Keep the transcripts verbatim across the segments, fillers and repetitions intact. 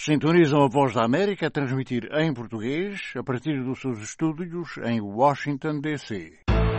Sintonizam a Voz da América a transmitir em português a partir dos seus estúdios em Washington, D C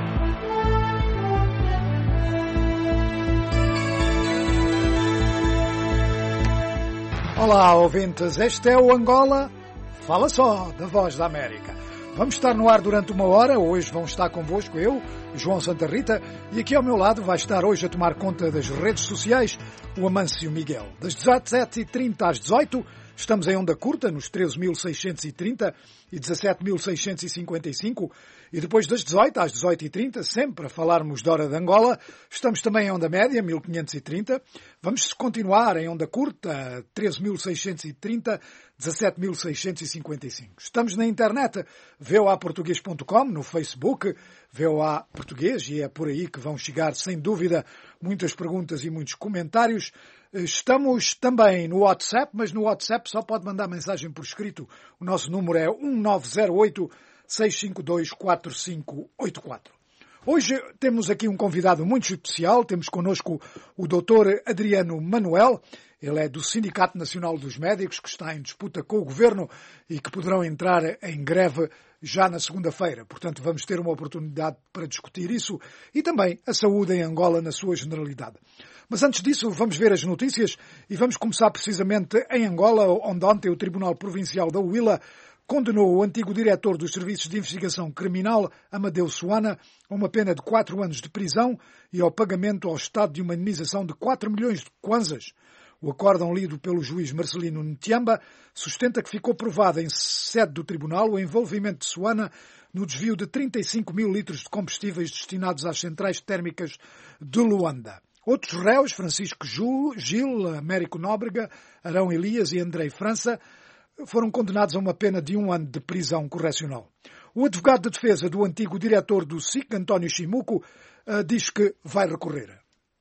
Olá, ouvintes. Este é o Angola Fala Só, da Voz da América. Vamos estar no ar durante uma hora. Hoje vão estar convosco eu, João Santa Rita, e aqui ao meu lado vai estar hoje a tomar conta das redes sociais o Amâncio Miguel. Das dezessete e trinta às dezoito, estamos em onda curta, nos treze mil seiscentos e trinta e dezassete mil seiscentos e cinquenta e cinco, e depois das dezoito às dezoito e trinta, sempre a falarmos da hora de Angola, estamos também em onda média, mil quinhentos e trinta. Vamos continuar em onda curta, treze mil seiscentos e trinta, dezassete mil seiscentos e cinquenta e cinco. Estamos na internet, v o a português ponto com, no Facebook, V O A Português, e é por aí que vão chegar, sem dúvida, muitas perguntas e muitos comentários. Estamos também no WhatsApp, mas no WhatsApp só pode mandar mensagem por escrito. O nosso número é um nove zero oito, seis cinco dois, quatro cinco oito quatro. Hoje temos aqui um convidado muito especial. Temos connosco o doutor Adriano Manuel. Ele é do Sindicato Nacional dos Médicos, que está em disputa com o Governo e que poderão entrar em greve já na segunda-feira. Portanto, vamos ter uma oportunidade para discutir isso e também a saúde em Angola na sua generalidade. Mas antes disso, vamos ver as notícias e vamos começar precisamente em Angola, onde ontem o Tribunal Provincial da Huila condenou o antigo diretor dos Serviços de Investigação Criminal, Amadeu Suana, a uma pena de quatro anos de prisão e ao pagamento ao Estado de uma indenização de quatro milhões de kwanzas. O acórdão lido pelo juiz Marcelino Ntiamba sustenta que ficou provado em sede do tribunal o envolvimento de Suana no desvio de trinta e cinco mil litros de combustíveis destinados às centrais térmicas de Luanda. Outros réus, Francisco Gil, Américo Nóbrega, Arão Elias e Andrei França, foram condenados a uma pena de um ano de prisão correcional. O advogado de defesa do antigo diretor do S I C, António Chimuco, diz que vai recorrer.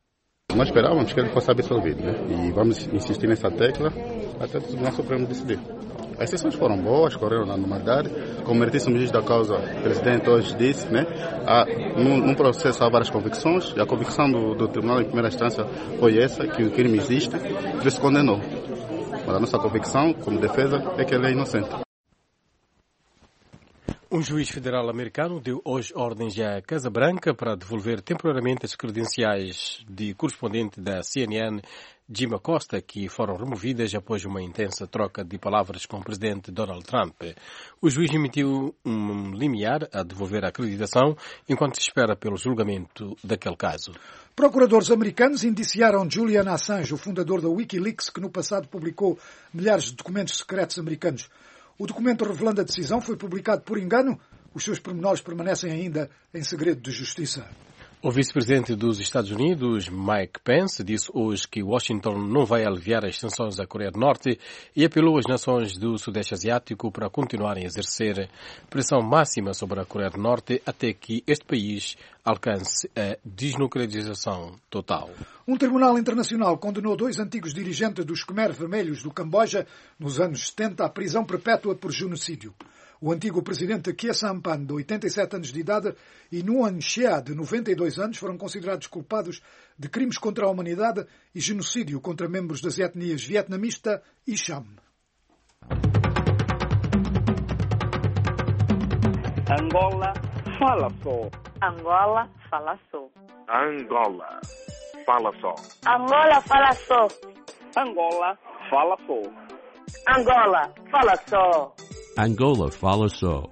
Nós esperávamos que ele fosse absolvido, né? E vamos insistir nessa tecla até o Tribunal Supremo decidir. As sessões foram boas, correram na normalidade. Como meritíssimo juiz da causa, o presidente hoje disse, né? Há, num, num processo há várias convicções, e a convicção do, do tribunal em primeira instância foi essa, que o crime existe, por isso condenou. Mas a nossa convicção, como defesa, é que ele é inocente. Um juiz federal americano deu hoje ordens à Casa Branca para devolver temporariamente as credenciais de correspondente da C N N, Jim Acosta, que foram removidas após uma intensa troca de palavras com o presidente Donald Trump. O juiz emitiu um limiar a devolver a acreditação enquanto se espera pelo julgamento daquele caso. Procuradores americanos indiciaram Julian Assange, o fundador da Wikileaks, que no passado publicou milhares de documentos secretos americanos. O documento revelando a decisão foi publicado por engano. Os seus pormenores permanecem ainda em segredo de justiça. O vice-presidente dos Estados Unidos, Mike Pence, disse hoje que Washington não vai aliviar as sanções à Coreia do Norte e apelou às nações do Sudeste Asiático para continuarem a exercer pressão máxima sobre a Coreia do Norte até que este país alcance a desnuclearização total. Um tribunal internacional condenou dois antigos dirigentes dos Khmer Vermelhos do Camboja nos anos setenta à prisão perpétua por genocídio. O antigo presidente Khieu Samphan, de oitenta e sete anos de idade, e Nguyen Xia, de noventa e dois anos, foram considerados culpados de crimes contra a humanidade e genocídio contra membros das etnias vietnamita e Cham. Angola fala só. Angola fala só. Angola fala só. Angola fala só. Angola fala só. Angola fala só. Angola fala só.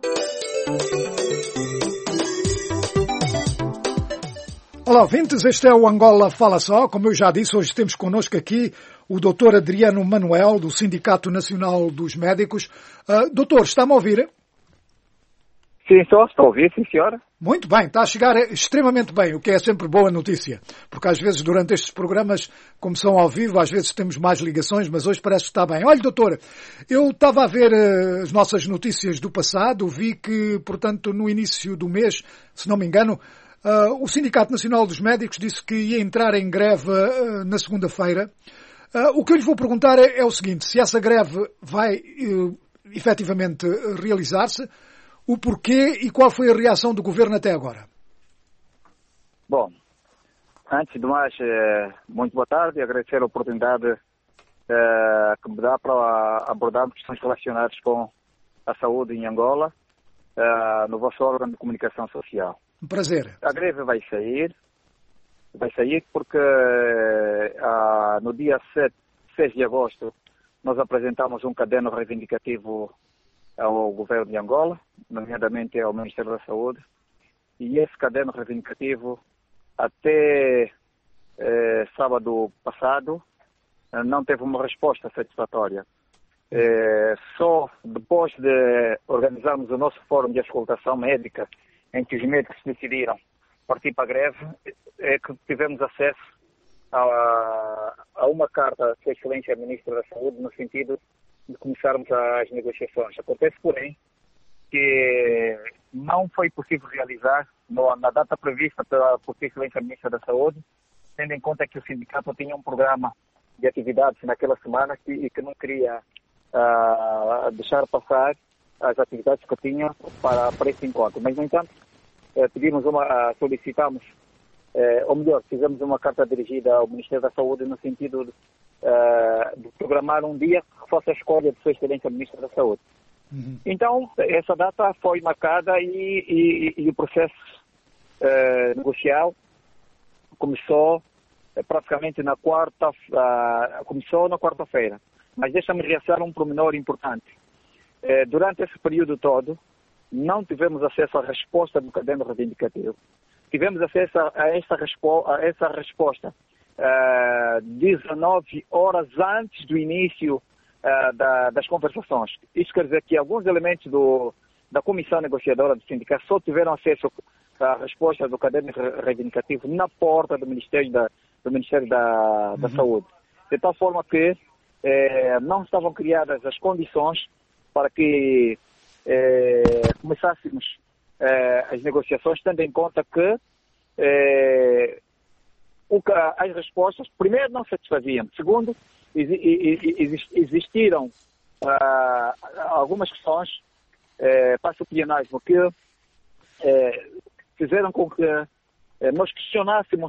Olá, ouvintes, este é o Angola Fala Só. Como eu já disse, hoje temos connosco aqui o doutor Adriano Manuel, do Sindicato Nacional dos Médicos. Uh, doutor, está-me a ouvir? Sim, estou, estou a ouvir, sim, senhora. Muito bem, está a chegar extremamente bem, o que é sempre boa notícia, porque às vezes durante estes programas, como são ao vivo, às vezes temos mais ligações, mas hoje parece que está bem. Olha, doutor, eu estava a ver uh, as nossas notícias do passado, vi que, portanto, no início do mês, se não me engano, uh, o Sindicato Nacional dos Médicos disse que ia entrar em greve uh, na segunda-feira. Uh, o que eu lhe vou perguntar é, é o seguinte, se essa greve vai uh, efetivamente realizar-se, o porquê e qual foi a reação do Governo até agora? Bom, antes de mais, muito boa tarde e agradecer a oportunidade uh, que me dá para abordar questões relacionadas com a saúde em Angola, uh, no vosso órgão de comunicação social. Um prazer. A greve vai sair, vai sair porque uh, no dia sete, seis de agosto nós apresentamos um caderno reivindicativo ao governo de Angola, nomeadamente ao Ministério da Saúde, e esse caderno reivindicativo até eh, sábado passado não teve uma resposta satisfatória. Eh, só depois de organizarmos o nosso fórum de auscultação médica, em que os médicos decidiram partir para a greve, é que tivemos acesso a, a uma carta da Sua Excelência Ministra da Saúde, no sentido de começarmos as negociações. Acontece, porém, que não foi possível realizar no, na data prevista pela por Sua Excelência Ministra da Saúde, tendo em conta que o sindicato tinha um programa de atividades naquela semana que, e que não queria uh, deixar passar as atividades que tinha para, para esse encontro. Mas, no entanto, uh, pedimos uma, uh, solicitamos, uh, ou melhor, fizemos uma carta dirigida ao Ministério da Saúde no sentido de, uh, de programar um dia que fosse a escolha de Sua Excelência Ministra da Saúde. Uhum. Então, essa data foi marcada e, e, e o processo uh, negocial começou uh, praticamente na quarta, uh, começou na quarta-feira. Mas deixa-me realçar um pormenor importante. Uh, durante esse período todo, não tivemos acesso à resposta do caderno reivindicativo. Tivemos acesso a essa, respo a essa resposta uh, dezenove horas antes do início uh, da, das conversações. Isso quer dizer que alguns elementos do, da comissão negociadora do sindicato só tiveram acesso à resposta do caderno reivindicativo na porta do Ministério da, do Ministério da, uhum. da Saúde. De tal forma que eh, não estavam criadas as condições para que eh, começássemos eh, as negociações, tendo em conta que eh, o, as respostas, primeiro, não satisfaziam. Segundo, existiram uh, algumas questões uh, para o plenário que uh, fizeram com que uh, nós questionássemos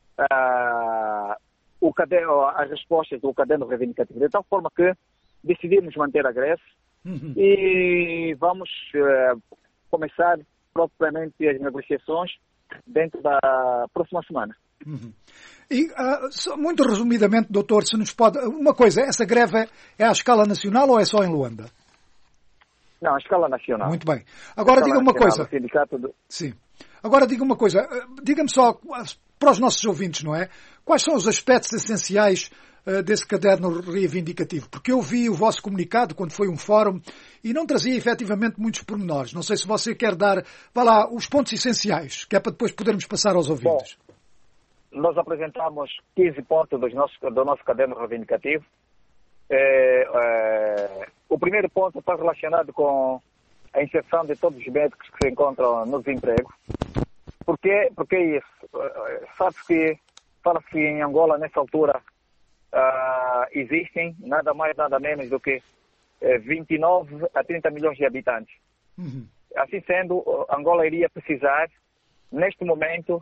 uh, o caderno, as respostas do caderno reivindicativo, de tal forma que decidimos manter a greve uhum. e vamos uh, começar propriamente as negociações dentro da próxima semana. Uhum. E, uh, muito resumidamente, doutor, se nos pode... Uma coisa, essa greve é à escala nacional ou é só em Luanda? Não, à escala nacional. Muito bem. Agora diga uma coisa. Do... Sim. Agora diga uma coisa. Diga-me só, para os nossos ouvintes, não é? Quais são os aspectos essenciais uh, desse caderno reivindicativo? Porque eu vi o vosso comunicado quando foi um fórum e não trazia efetivamente muitos pormenores. Não sei se você quer dar, vá lá, os pontos essenciais, que é para depois podermos passar aos ouvintes. Bom, nós apresentamos quinze pontos do nosso, do nosso caderno reivindicativo. É, é, o primeiro ponto está relacionado com a inserção de todos os médicos que se encontram no desemprego. Por quê? Porque é isso. Sabe-se que, fala-se que em Angola, nessa altura, uh, existem nada mais, nada menos do que uh, vinte e nove a trinta milhões de habitantes. Uhum. Assim sendo, Angola iria precisar, neste momento,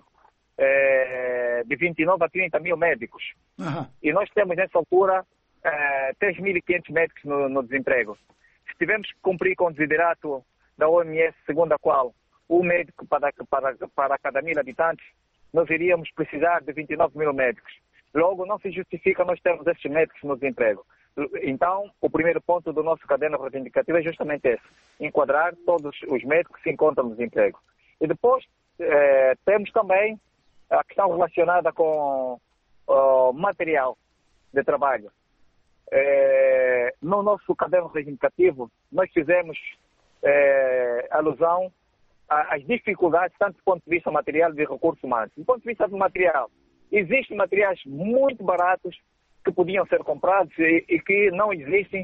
uh, de vinte e nove a trinta mil médicos. Uhum. E nós temos, nessa altura, uh, três mil e quinhentos médicos no, no desemprego. Se tivermos que cumprir com o desiderato da O M S, segundo a qual um médico para, para, para cada mil habitantes, nós iríamos precisar de vinte e nove mil médicos. Logo, não se justifica nós termos esses médicos no desemprego. Então, o primeiro ponto do nosso caderno reivindicativo é justamente esse: enquadrar todos os médicos que se encontram no desemprego. E depois, eh, temos também a questão relacionada com o material de trabalho. Eh, no nosso caderno reivindicativo, nós fizemos eh, alusão às dificuldades, tanto do ponto de vista material e de recursos humanos. Do ponto de vista do material, existem materiais muito baratos que podiam ser comprados e, e que não existem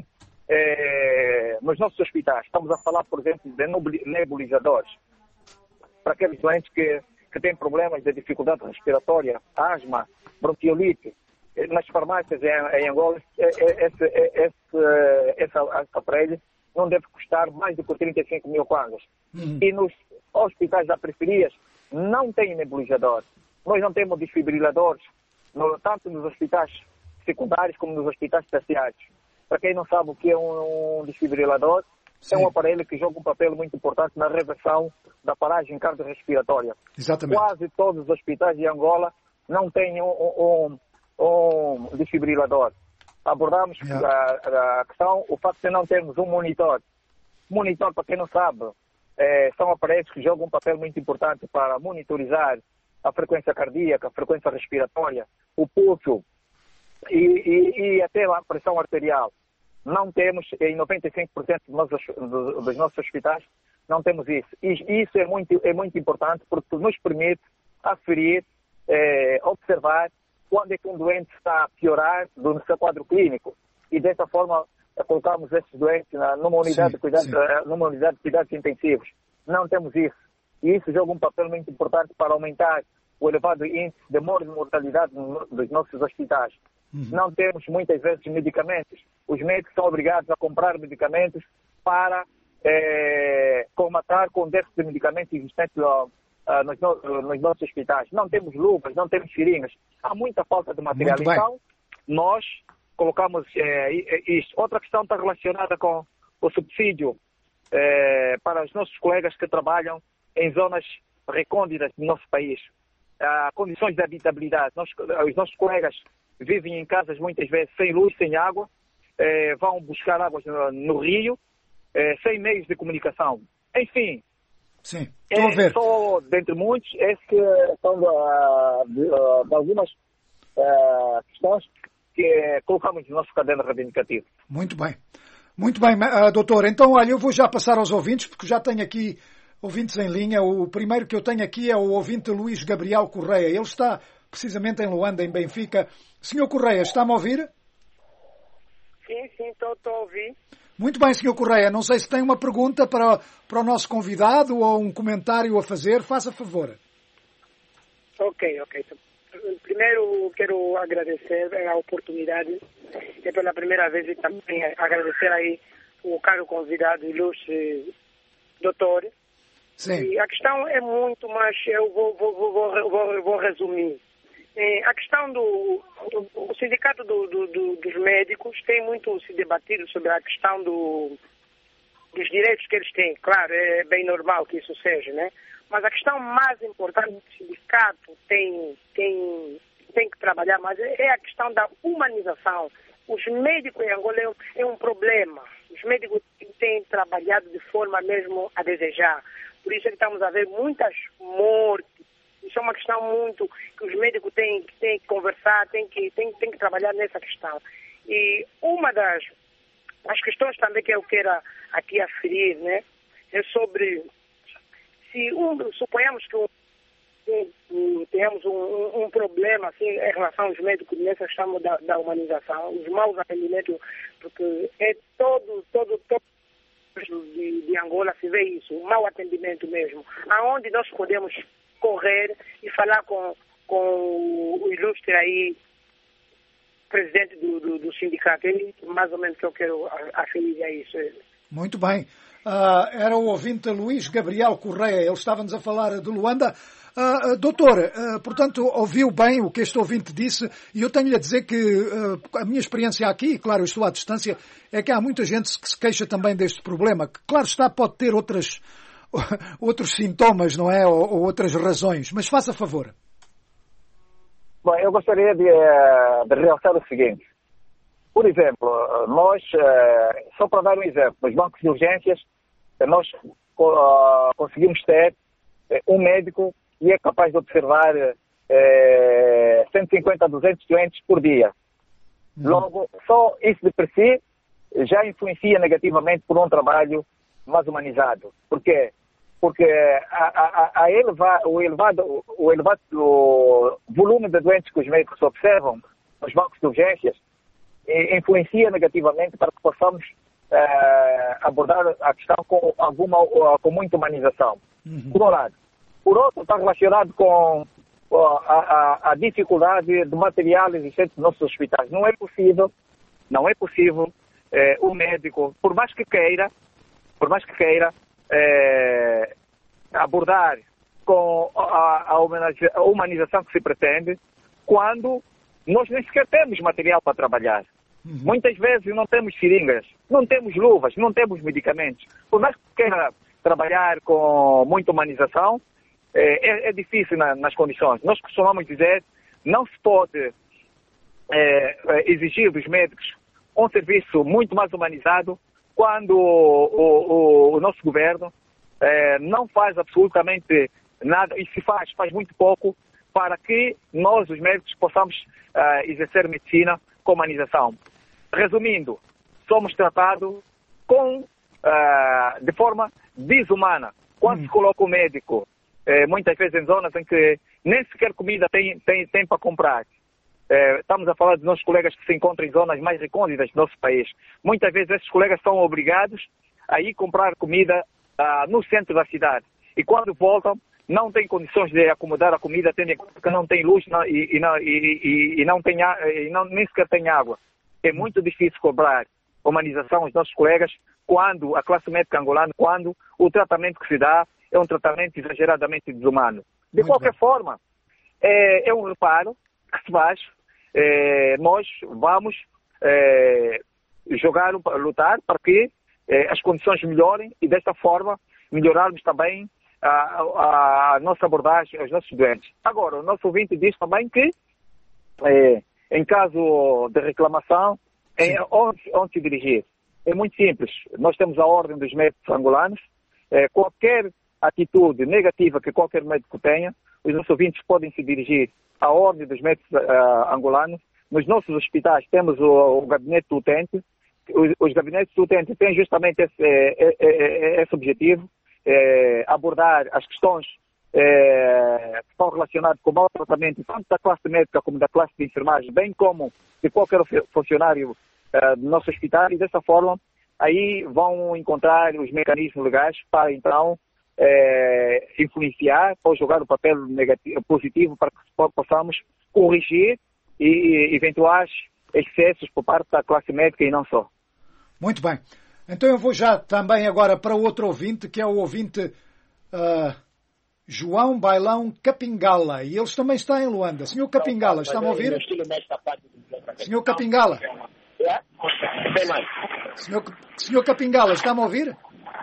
eh, nos nossos hospitais. Estamos a falar, por exemplo, de nebulizadores para aqueles doentes que, que têm problemas de dificuldade respiratória, asma, bronquiolite. Nas farmácias em, em Angola, esse, esse, esse aparelho não deve custar mais do que trinta e cinco mil kwanzas. Uhum. E nos hospitais da periferia não tem nebulizador. Nós não temos desfibriladores, no, tanto nos hospitais secundários como nos hospitais terciários. Para quem não sabe o que é um, um desfibrilador, Sim. é um aparelho que joga um papel muito importante na reversão da paragem cardiorrespiratória. Exatamente. Quase todos os hospitais de Angola não têm um, um, um desfibrilador. Abordamos yeah. a, a questão, o facto de não termos um monitor. Monitor, para quem não sabe, é, são aparelhos que jogam um papel muito importante para monitorizar a frequência cardíaca, a frequência respiratória, o pulso e, e, e até a pressão arterial. Não temos, em noventa e cinco por cento dos nossos, dos nossos hospitais, não temos isso. E isso é muito, é muito importante porque nos permite aferir, é, observar quando é que um doente está a piorar do seu quadro clínico. E dessa forma colocamos esses doentes na, numa, unidade sim, de cuidados, numa unidade de cuidados intensivos. Não temos isso. E isso joga um papel muito importante para aumentar o elevado índice de morte e mortalidade dos nossos hospitais. Uhum. Não temos muitas vezes medicamentos. Os médicos são obrigados a comprar medicamentos para é, comatar com o déficit de medicamentos existentes uh, uh, nos, no, nos nossos hospitais. Não temos luvas, não temos seringas. Há muita falta de material. Então, nós colocamos é, isto. Outra questão está relacionada com o subsídio é, para os nossos colegas que trabalham em zonas recônditas do nosso país. Há condições de habitabilidade. Nós, os nossos colegas vivem em casas muitas vezes sem luz, sem água, eh, vão buscar águas no, no rio, eh, sem meios de comunicação. Enfim, Sim, estou é a ver. só, dentre muitos, esses que são de, de, de algumas uh, questões que colocamos no nosso caderno reivindicativo. Muito bem. Muito bem, uh, doutor. Então, olha, eu vou já passar aos ouvintes, porque já tenho aqui ouvintes em linha. O primeiro que eu tenho aqui é o ouvinte Luís Gabriel Correia. Ele está precisamente em Luanda, em Benfica. Senhor Correia, está-me a ouvir? Sim, sim, estou a ouvir. Muito bem, senhor Correia. Não sei se tem uma pergunta para, para o nosso convidado ou um comentário a fazer. Faça favor. Ok, ok. Primeiro, quero agradecer a oportunidade. É pela primeira vez e também agradecer aí o caro convidado, ilustre doutor. Sim. E a questão é muito, mas eu vou, vou, vou, vou, vou resumir. É, a questão do, do o sindicato do, do, do, dos médicos tem muito se debatido sobre a questão do, dos direitos que eles têm. Claro, é bem normal que isso seja, né? Mas a questão mais importante do sindicato tem, tem, tem que trabalhar mais é a questão da humanização. Os médicos em Angola é um, é um problema. Os médicos têm trabalhado de forma mesmo a desejar. Por isso é que estamos a ver muitas mortes. Isso é uma questão muito que os médicos têm, têm que conversar, têm que, têm, têm que trabalhar nessa questão. E uma das as questões também que eu quero aqui aferir, né, é sobre se um, suponhamos que um, um, tenhamos um, um problema assim, em relação aos médicos nessa questão da, da humanização, os maus atendimentos, porque é todo, todo, todo de, de Angola se vê isso, o mau atendimento mesmo, aonde nós podemos correr e falar com, com o ilustre aí, presidente do, do, do sindicato. Ele, mais ou menos, que eu quero aferir a isso. Muito bem. Uh, era o ouvinte Luís Gabriel Correia. Ele estava-nos a falar de Luanda. Uh, doutor, uh, portanto, ouviu bem o que este ouvinte disse e eu tenho-lhe a dizer que uh, a minha experiência aqui, claro, eu estou à distância, é que há muita gente que se queixa também deste problema, que, claro está, pode ter outras... outros sintomas, não é? Ou, ou outras razões. Mas faça favor. Bom, eu gostaria de, de realçar o seguinte. Por exemplo, nós, só para dar um exemplo, nos bancos de urgências, nós conseguimos ter um médico que é capaz de observar cento e cinquenta a duzentos doentes por dia. Logo, só isso de per si já influencia negativamente por um trabalho mais humanizado. Por quê? Porque a, a, a eleva, o, elevado, o elevado volume de doentes que os médicos observam nos bancos de urgências influencia negativamente para que possamos uh, abordar a questão com, alguma, com muita humanização. Uhum. Por um lado. Por outro, está relacionado com uh, a, a, a dificuldade de material existente nos nossos hospitais. Não é possível, não é possível uh, o médico, por mais que queira, por mais que queira, É, abordar com a, a humanização que se pretende, quando nós nem sequer temos material para trabalhar. Uhum. Muitas vezes não temos seringas, não temos luvas, não temos medicamentos. Por mais que queira trabalhar com muita humanização, é, é difícil na, nas condições. Nós costumamos dizer, não se pode é, exigir dos médicos um serviço muito mais humanizado quando o, o, o nosso governo é, não faz absolutamente nada, e se faz, faz muito pouco, para que nós, os médicos, possamos uh, exercer medicina com humanização. Resumindo, somos tratados com, uh, de forma desumana. Quando hum. se coloca o médico, eh, muitas vezes em zonas em que nem sequer comida tem, tem, tem para comprar. Eh, estamos a falar dos nossos colegas que se encontram em zonas mais recônditas do nosso país. Muitas vezes esses colegas são obrigados a ir comprar comida uh, no centro da cidade. E quando voltam, não têm condições de acomodar a comida, tendo em conta que não tem luz não, e, e, não, e, e, e, não tem, e não, nem sequer tem água. É muito difícil cobrar humanização aos nossos colegas quando a classe médica angolana, quando o tratamento que se dá é um tratamento exageradamente desumano. De muito qualquer bem. forma, é, é um reparo que se faz. É, nós vamos é, jogar, lutar para que é, as condições melhorem e desta forma melhorarmos também a, a, a nossa abordagem aos nossos doentes. Agora, o nosso ouvinte diz também que é, em caso de reclamação, em, onde, onde se dirigir? É muito simples. Nós temos a ordem dos médicos angolanos. É, qualquer atitude negativa que qualquer médico tenha, os nossos ouvintes podem se dirigir à ordem dos médicos uh, angolanos. Nos nossos hospitais temos o, o gabinete do utente. Os, os gabinetes do utente têm justamente esse, é, é, é, esse objetivo, é, abordar as questões é, que estão relacionadas com o mau tratamento tanto da classe médica como da classe de enfermagem, bem como de qualquer funcionário uh, do nosso hospital, e dessa forma aí vão encontrar os mecanismos legais para então é, influenciar ou jogar o papel negativo, positivo para que possamos corrigir e, e eventuais excessos por parte da classe médica e não só. Muito bem. Então eu vou já também agora para outro ouvinte, que é o ouvinte uh, João Bailão Capingala, e ele também está em Luanda. Senhor Capingala, está-me a ouvir? Senhor Capingala. Senhor, senhor Capingala, está-me a ouvir?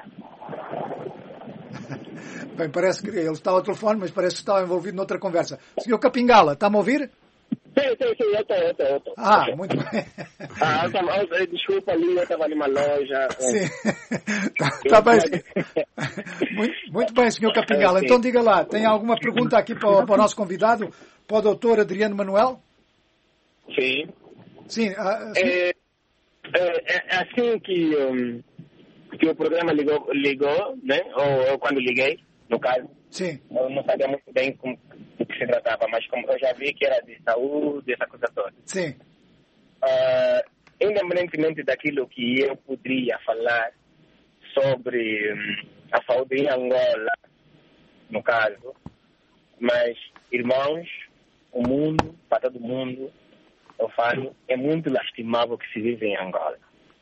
Bem, parece que ele está ao telefone, mas parece que está envolvido noutra conversa. Senhor Capingala, está-me a ouvir? Sim, sim, sim, eu estou, eu estou, eu estou. Ah, muito bem. Ah, eu tava, eu, desculpa ali, eu estava numa loja. Sim, está tá bem. Muito, muito bem, senhor Capingala. Sim. Então diga lá, tem alguma pergunta aqui para, para o nosso convidado, para o doutor Adriano Manuel? Sim. Sim. Uh, sim. É, é, é assim que, um, que o programa ligou, ligou, né? Ou, ou quando liguei, no caso. Sim. Eu não sabia muito bem como, do que se tratava, mas como eu já vi que era de saúde, essa coisa toda. Sim. Uh, independentemente daquilo que eu poderia falar sobre um, a saúde em Angola, no caso, mas, irmãos, o mundo, para todo mundo, eu falo, é muito lastimável que se vive em Angola.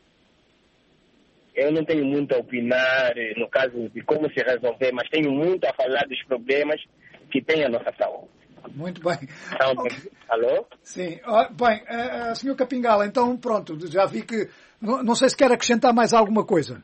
Eu não tenho muito a opinar, no caso de como se resolver, mas tenho muito a falar dos problemas que tem a nossa saúde. Muito bem. Então, okay. Alô? Sim. Uh, bem, uh, senhor Capingala, então pronto, já vi que... Não, não sei se quer acrescentar mais alguma coisa.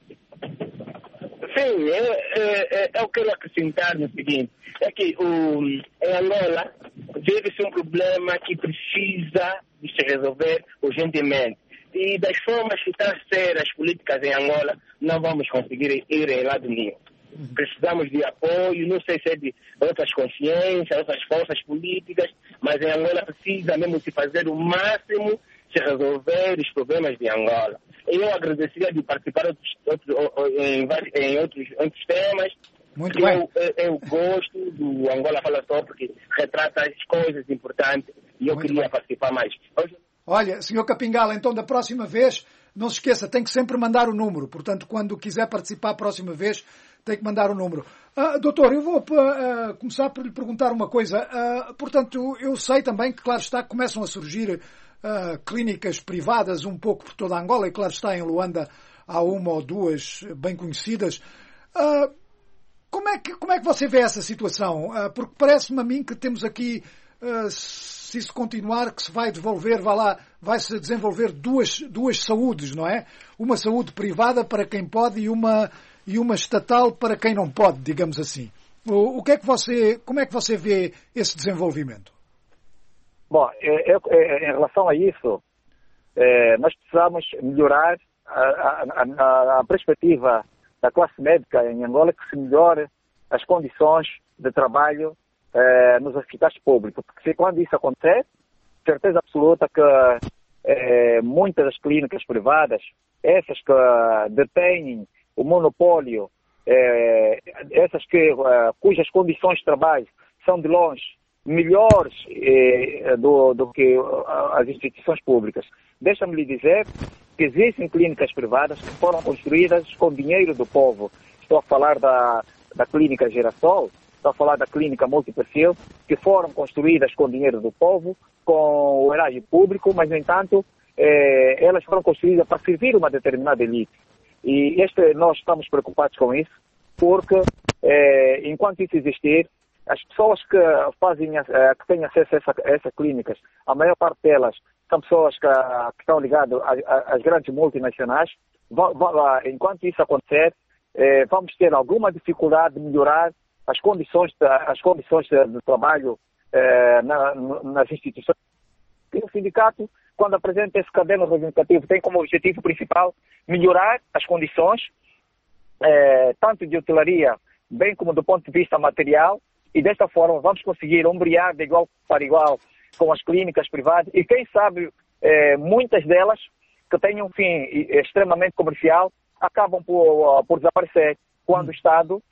Sim, eu, eu, eu quero acrescentar no seguinte, é que o, em Angola vive-se um problema que precisa de se resolver urgentemente. E das formas que estão a ser as políticas em Angola, não vamos conseguir ir em lado nenhum. Uhum. Precisamos de apoio, não sei se é de outras consciências, outras forças políticas, mas em Angola precisa mesmo se fazer o máximo de resolver os problemas de Angola. Eu agradeceria de participar outros, outros, em, em outros, outros temas. Muito bem. Eu, eu, eu gosto do Angola Fala Só porque retrata as coisas importantes e eu Muito queria bem. participar mais. Hoje... Olha, senhor Capingala, então da próxima vez, não se esqueça, tem que sempre mandar o número. Portanto, quando quiser participar a próxima vez, tem que mandar o número. Uh, doutor, eu vou uh, começar por lhe perguntar uma coisa. Uh, portanto, eu sei também que, claro está, começam a surgir uh, clínicas privadas um pouco por toda a Angola, e claro está, em Luanda há uma ou duas bem conhecidas. Uh, como, é que, como é que você vê essa situação? Uh, porque parece-me a mim que temos aqui uh, se isso continuar, que se vai desenvolver, vai lá, vai-se desenvolver duas, duas saúdes, não é? Uma saúde privada para quem pode e uma, e uma estatal para quem não pode, digamos assim. O, o que é que você, como é que você vê esse desenvolvimento? Bom, é, é, é, em relação a isso, é, nós precisamos melhorar a, a, a, a perspectiva da classe médica em Angola, que se melhore as condições de trabalho é, nos hospitais públicos. Porque se quando isso acontecer, certeza absoluta que é, muitas das clínicas privadas, essas que detêm o monopólio, é, essas que, é, cujas condições de trabalho são de longe melhores eh, do, do que as instituições públicas. Deixa-me lhe dizer que existem clínicas privadas que foram construídas com dinheiro do povo. Estou a falar da, da clínica Girassol, estou a falar da clínica Multiperfil, que foram construídas com dinheiro do povo, com o erário público, mas, no entanto, eh, elas foram construídas para servir uma determinada elite. E este, nós estamos preocupados com isso, porque, eh, enquanto isso existir, as pessoas que fazem, que têm acesso a, essa, a essas clínicas, a maior parte delas são pessoas que, que estão ligadas às grandes multinacionais. Enquanto isso acontecer, eh, vamos ter alguma dificuldade de melhorar as condições de, as condições de, de trabalho eh, na, nas instituições. E o sindicato, quando apresenta esse caderno reivindicativo, tem como objetivo principal melhorar as condições, eh, tanto de hotelaria, bem como do ponto de vista material, e desta forma vamos conseguir ombrear de igual para igual com as clínicas privadas e quem sabe eh, muitas delas que têm um fim extremamente comercial acabam por, por desaparecer quando o Estado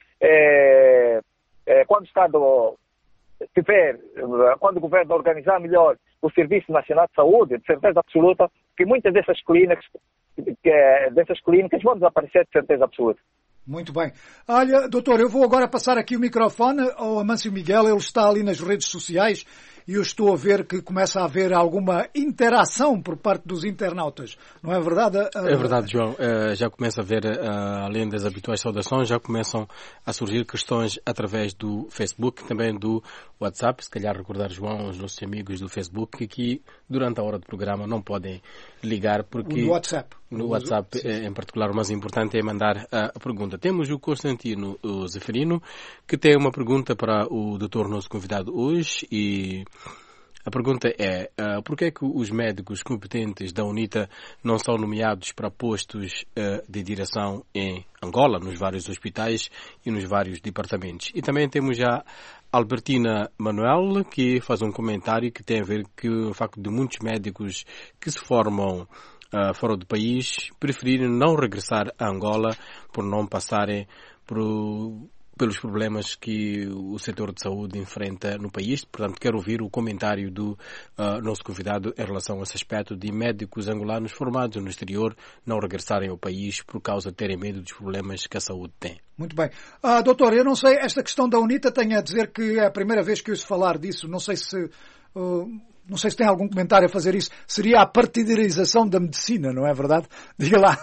eh, eh, quando o Estado tiver, quando o governo organizar melhor o Serviço Nacional de Saúde, de certeza absoluta que muitas dessas clínicas, que, dessas clínicas vão desaparecer de certeza absoluta. Muito bem. Olha, doutor, eu vou agora passar aqui o microfone ao Amâncio Miguel. Ele está ali nas redes sociais e eu estou a ver que começa a haver alguma interação por parte dos internautas. Não é verdade? É verdade, João. Já começa a haver, além das habituais saudações, já começam a surgir questões através do Facebook, também do WhatsApp. Se calhar recordar, João, os nossos amigos do Facebook, que durante a hora do programa não podem ligar porque... No WhatsApp. No WhatsApp, em particular, o mais importante é mandar a pergunta. Temos o Constantino Zeferino, que tem uma pergunta para o doutor nosso convidado hoje, e a pergunta é, uh, por que é que os médicos competentes da UNITA não são nomeados para postos uh, de direção em Angola, nos vários hospitais e nos vários departamentos? E também temos já Albertina Manuel, que faz um comentário que tem a ver com o facto de muitos médicos que se formam Uh, fora do país, preferirem não regressar a Angola por não passarem por, pelos problemas que o setor de saúde enfrenta no país. Portanto, quero ouvir o comentário do uh, nosso convidado em relação a esse aspecto de médicos angolanos formados no exterior não regressarem ao país por causa de terem medo dos problemas que a saúde tem. Muito bem. Uh, doutor, eu não sei, esta questão da UNITA tenho a dizer que é a primeira vez que eu ouço falar disso. Não sei se... Uh... Não sei se tem algum comentário a fazer isso. Seria a partidarização da medicina, não é verdade? Diga lá.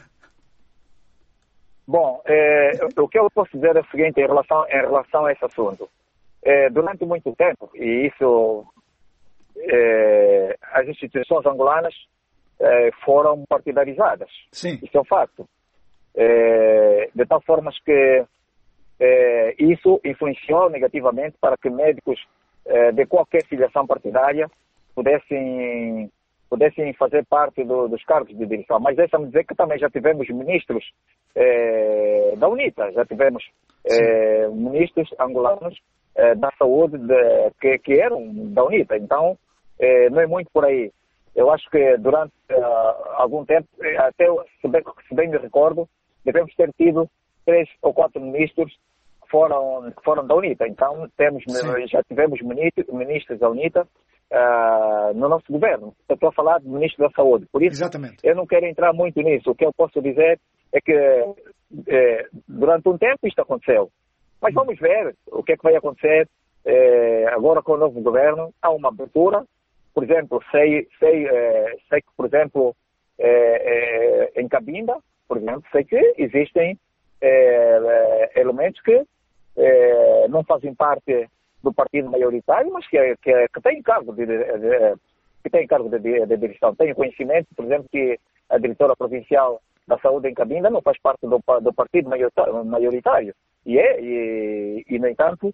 Bom, é, o que eu posso dizer é o seguinte em relação, em relação a esse assunto. É, durante muito tempo, e isso, é, as instituições angolanas é, foram partidarizadas. Sim. Isso é um facto. É, de tal forma que é, isso influenciou negativamente para que médicos de qualquer filiação partidária pudessem, pudessem fazer parte do, dos cargos de direção. Mas deixa-me dizer que também já tivemos ministros eh, da UNITA, já tivemos eh, ministros angolanos eh, da saúde de, que, que eram da UNITA. Então, eh, não é muito por aí. Eu acho que durante uh, algum tempo, até se bem, se bem me recordo, devemos ter tido três ou quatro ministros Foram, foram da UNITA. Então, temos, já tivemos ministros, ministros da UNITA uh, no nosso governo. Eu estou a falar do ministro da Saúde. Por isso, Exatamente. Eu não quero entrar muito nisso. O que eu posso dizer é que eh, durante um tempo isto aconteceu. Mas vamos ver o que é que vai acontecer eh, agora com o novo governo. Há uma abertura. Por exemplo, sei, sei, eh, sei que, por exemplo, eh, eh, em Cabinda, por exemplo, sei que existem eh, elementos que Eh, não fazem parte do partido maioritário, mas que, é, que, é, que tem cargo de, de, de, que tem cargo de, de, de direção. Tenho conhecimento, por exemplo, que a diretora provincial da Saúde em Cabinda não faz parte do, do partido maioritário. E é, e, e no entanto,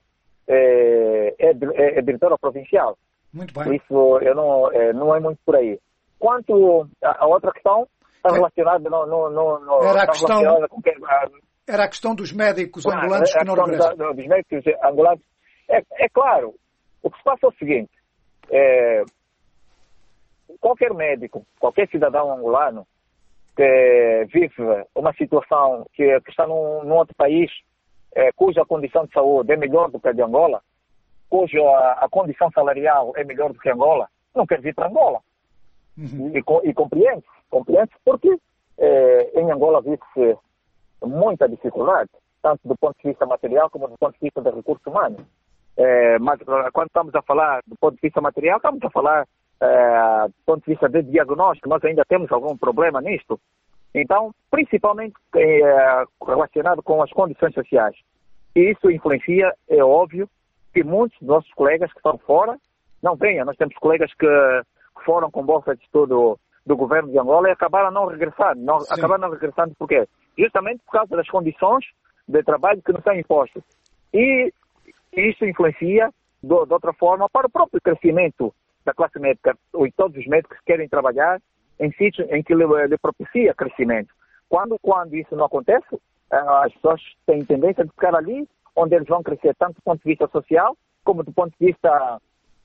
é, é, é, é diretora provincial. Muito bem. Por isso, eu não, é, não é muito por aí. Quanto à outra questão, está relacionada no, no, no, no, era a questão com que, a, era a questão dos médicos ambulantes que não regressam. Da, dos médicos ambulantes. É, é claro, o que se passa é o seguinte, é, qualquer médico, qualquer cidadão angolano que vive uma situação que, que está num, num outro país, é, cuja condição de saúde é melhor do que a de Angola, cuja a, a condição salarial é melhor do que Angola, não quer vir para Angola. Uhum. E, e compreende, compreende porque é, em Angola vive-se muita dificuldade, tanto do ponto de vista material como do ponto de vista de recursos humanos. É, mas quando estamos a falar do ponto de vista material, estamos a falar é, do ponto de vista de diagnóstico, nós ainda temos algum problema nisto. Então, principalmente é, relacionado com as condições sociais. E isso influencia, é óbvio, que muitos dos nossos colegas que estão fora não venham. Nós temos colegas que foram com bolsa de estudo do governo de Angola e acabaram não regressando. Não, acabaram não regressando por quê? Justamente por causa das condições de trabalho que nos são impostas. E isso influencia, de, de outra forma, para o próprio crescimento da classe médica, e todos os médicos que querem trabalhar em sítios em que lhe, lhe propicia crescimento. Quando, quando isso não acontece, as pessoas têm tendência de ficar ali, onde eles vão crescer, tanto do ponto de vista social, como do ponto de vista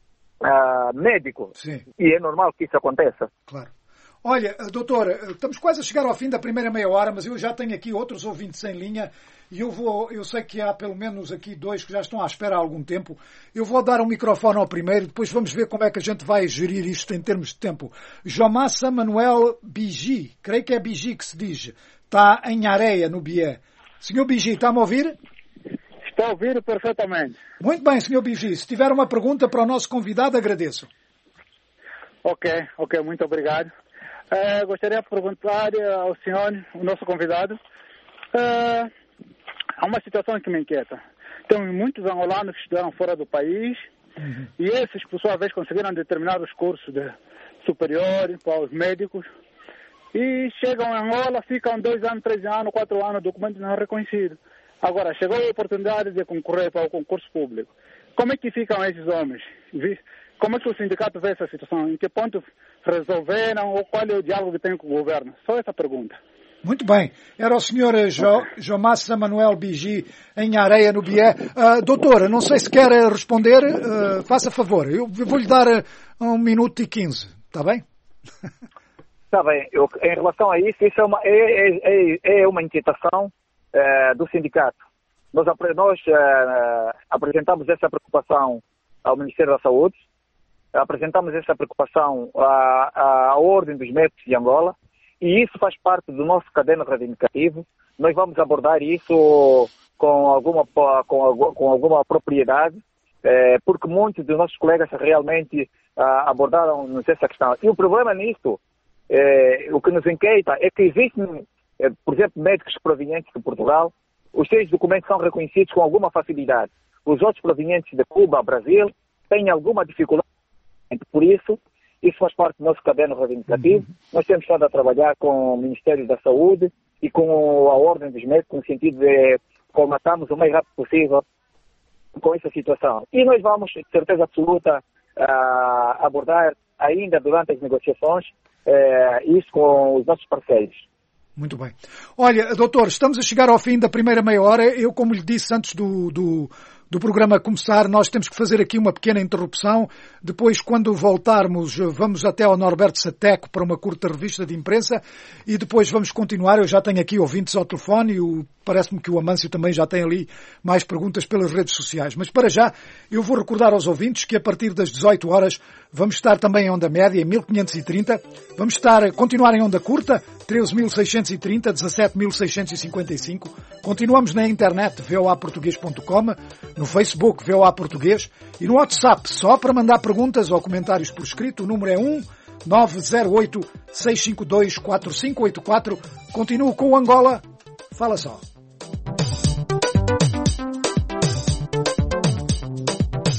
uh, médico. Sim. E é normal que isso aconteça. Claro. Olha, doutor, estamos quase a chegar ao fim da primeira meia hora, mas eu já tenho aqui outros ouvintes em linha e eu vou, eu sei que há pelo menos aqui dois que já estão à espera há algum tempo. Eu vou dar um microfone ao primeiro, depois vamos ver como é que a gente vai gerir isto em termos de tempo. Jomassa Manuel Bigi, creio que é Bigi que se diz, está em Areia, no Bié. Senhor Bigi, está-me a ouvir? Estou a ouvir perfeitamente. Muito bem, senhor Bigi. Se tiver uma pergunta para o nosso convidado, agradeço. Ok, ok, muito obrigado. Uh, gostaria de perguntar ao senhor, o nosso convidado, uh, há uma situação que me inquieta. Temos muitos angolanos que estudaram fora do país, uhum, e esses, por sua vez, conseguiram determinar os cursos de superior para os médicos e chegam em Angola, ficam dois anos, três anos, quatro anos, documentos não reconhecidos. Agora, chegou a oportunidade de concorrer para o concurso público. Como é que ficam esses homens? Como é que o sindicato vê essa situação? Em que ponto resolveram ou qual é o diálogo que tem com o governo? Só essa pergunta. Muito bem. Era o senhor jo, Jomassa Manuel Bigi, em Areia, no Bié. Uh, doutora, não sei se quer responder. Uh, faça favor. Eu vou-lhe dar uh, um minuto e quinze. Está bem? Está bem. Eu, em relação a isso, isso é uma, é, é, é uma inquietação uh, do sindicato. Nós, nós uh, apresentamos essa preocupação ao Ministério da Saúde, apresentamos essa preocupação à, à Ordem dos Médicos de Angola, e isso faz parte do nosso caderno reivindicativo. Nós vamos abordar isso com alguma, com, com alguma propriedade, eh, porque muitos dos nossos colegas realmente ah, abordaram essa questão. E o problema nisso, eh, o que nos inquieta, é que existem, eh, por exemplo, médicos provenientes de Portugal, os seus documentos são reconhecidos com alguma facilidade. Os outros provenientes de Cuba, Brasil, têm alguma dificuldade. Por isso, isso faz parte do nosso caderno reivindicativo. Uhum. Nós temos estado a trabalhar com o Ministério da Saúde e com a Ordem dos Médicos, no sentido de colmatarmos o mais rápido possível com essa situação. E nós vamos, de certeza absoluta, uh, abordar ainda durante as negociações uh, isso com os nossos parceiros. Muito bem. Olha, doutor, estamos a chegar ao fim da primeira meia hora. Eu, como lhe disse antes do... do... do programa começar, nós temos que fazer aqui uma pequena interrupção. Depois, quando voltarmos, vamos até ao Norberto Sateco para uma curta revista de imprensa e depois vamos continuar. Eu já tenho aqui ouvintes ao telefone e o, parece-me que o Amâncio também já tem ali mais perguntas pelas redes sociais. Mas para já, eu vou recordar aos ouvintes que a partir das dezoito horas vamos estar também em onda média, em mil quinhentos e trinta. Vamos estar, continuar em onda curta, treze mil seiscentos e trinta, dezassete mil seiscentos e cinquenta e cinco. Continuamos na internet, v o a português ponto com, no Facebook, V O A Português, e no WhatsApp, só para mandar perguntas ou comentários por escrito, o número é um nove zero oito, seis cinco dois, quatro cinco oito quatro. Continuo com o Angola. Fala só.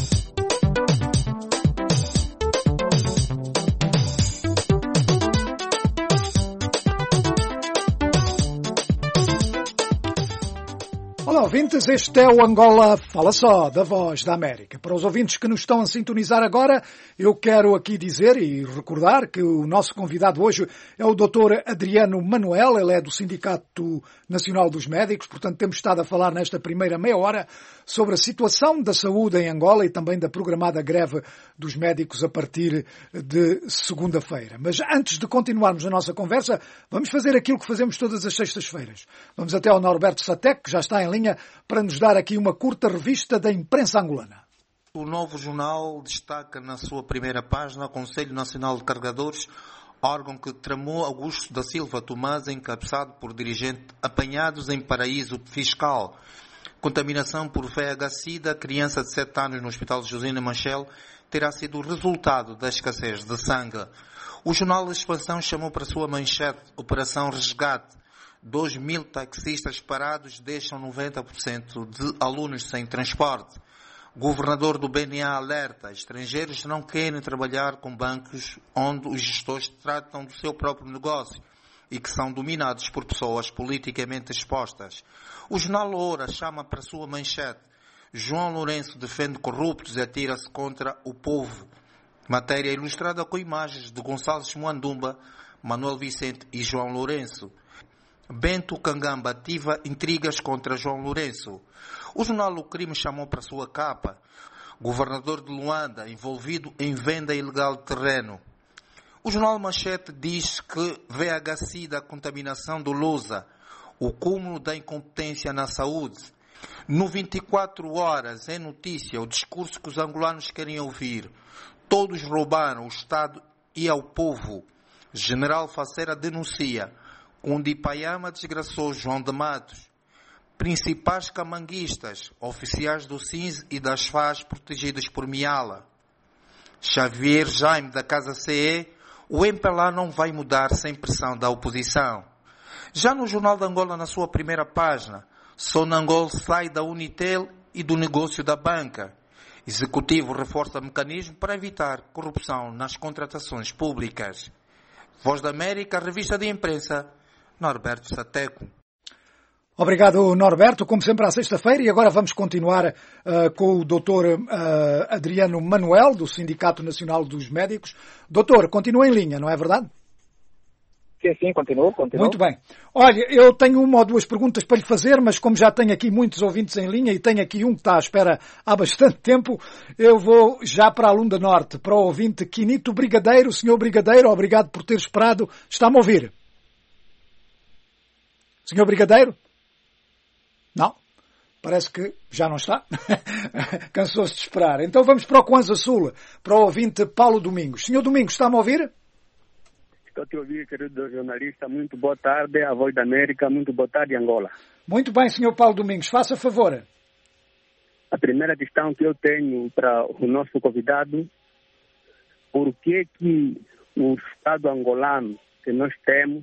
Olá, ouvintes, este é o Angola Fala Só, da Voz da América. Para os ouvintes que nos estão a sintonizar agora, eu quero aqui dizer e recordar que o nosso convidado hoje é o doutor Adriano Manuel, ele é do Sindicato Nacional dos Médicos, portanto temos estado a falar nesta primeira meia hora sobre a situação da saúde em Angola e também da programada greve dos médicos a partir de segunda-feira. Mas antes de continuarmos a nossa conversa, vamos fazer aquilo que fazemos todas as sextas-feiras. Vamos até ao Norberto Satec, que já está em linha, para nos dar aqui uma curta revista da imprensa angolana. O Novo Jornal destaca na sua primeira página o Conselho Nacional de Carregadores, órgão que tramou Augusto da Silva Tomás, encabeçado por dirigente apanhados em paraíso fiscal. Contaminação por V I H-Sida, criança de sete anos no Hospital Josina Manchel, terá sido o resultado da escassez de sangue. O jornal da Expansão chamou para sua manchete Operação Resgate. dois mil taxistas parados deixam noventa por cento de alunos sem transporte. Governador do B N A alerta, estrangeiros não querem trabalhar com bancos onde os gestores tratam do seu próprio negócio e que são dominados por pessoas politicamente expostas. O jornal Hora chama para sua manchete João Lourenço defende corruptos e atira-se contra o povo. Matéria ilustrada com imagens de Gonçalves Moandumba, Manuel Vicente e João Lourenço. Bento Cangamba ativa intrigas contra João Lourenço. O jornal O Crime chamou para sua capa governador de Luanda envolvido em venda ilegal de terreno. O jornal Manchete diz que V I H-Sida, contaminação do Lusa, o cúmulo da incompetência na saúde. No vinte e quatro horas é notícia o discurso que os angolanos querem ouvir. Todos roubaram o Estado e ao povo. General Faceira denuncia. Undipayama desgraçou João de Matos. Principais camanguistas, oficiais do C I N S e das F A S protegidos por Miala. Xavier Jaime da Casa C E, o M P L A não vai mudar sem pressão da oposição. Já no Jornal de Angola, na sua primeira página, Sonangol sai da Unitel e do negócio da banca. Executivo reforça mecanismo para evitar corrupção nas contratações públicas. Voz da América, revista de imprensa, Norberto Sateco. Obrigado, Norberto, como sempre à sexta-feira, e agora vamos continuar uh, com o doutor uh, Adriano Manuel, do Sindicato Nacional dos Médicos. Doutor, continua em linha, não é verdade? Sim, sim, continuo, continuo. Muito bem. Olha, eu tenho uma ou duas perguntas para lhe fazer, mas como já tenho aqui muitos ouvintes em linha e tenho aqui um que está à espera há bastante tempo, eu vou já para a Lunda Norte, para o ouvinte Quinito Brigadeiro. Senhor Brigadeiro, obrigado por ter esperado. Está-me a ouvir? Senhor Brigadeiro? Não? Parece que já não está. Cansou-se de esperar. Então vamos para o Kwanza Sul, para o ouvinte Paulo Domingos. Senhor Domingos, está-me a ouvir? Estou a te ouvir, querido jornalista. Muito boa tarde, a Voz da América. Muito boa tarde, Angola. Muito bem, senhor Paulo Domingos. Faça favor. A primeira questão que eu tenho para o nosso convidado, por que que o Estado angolano que nós temos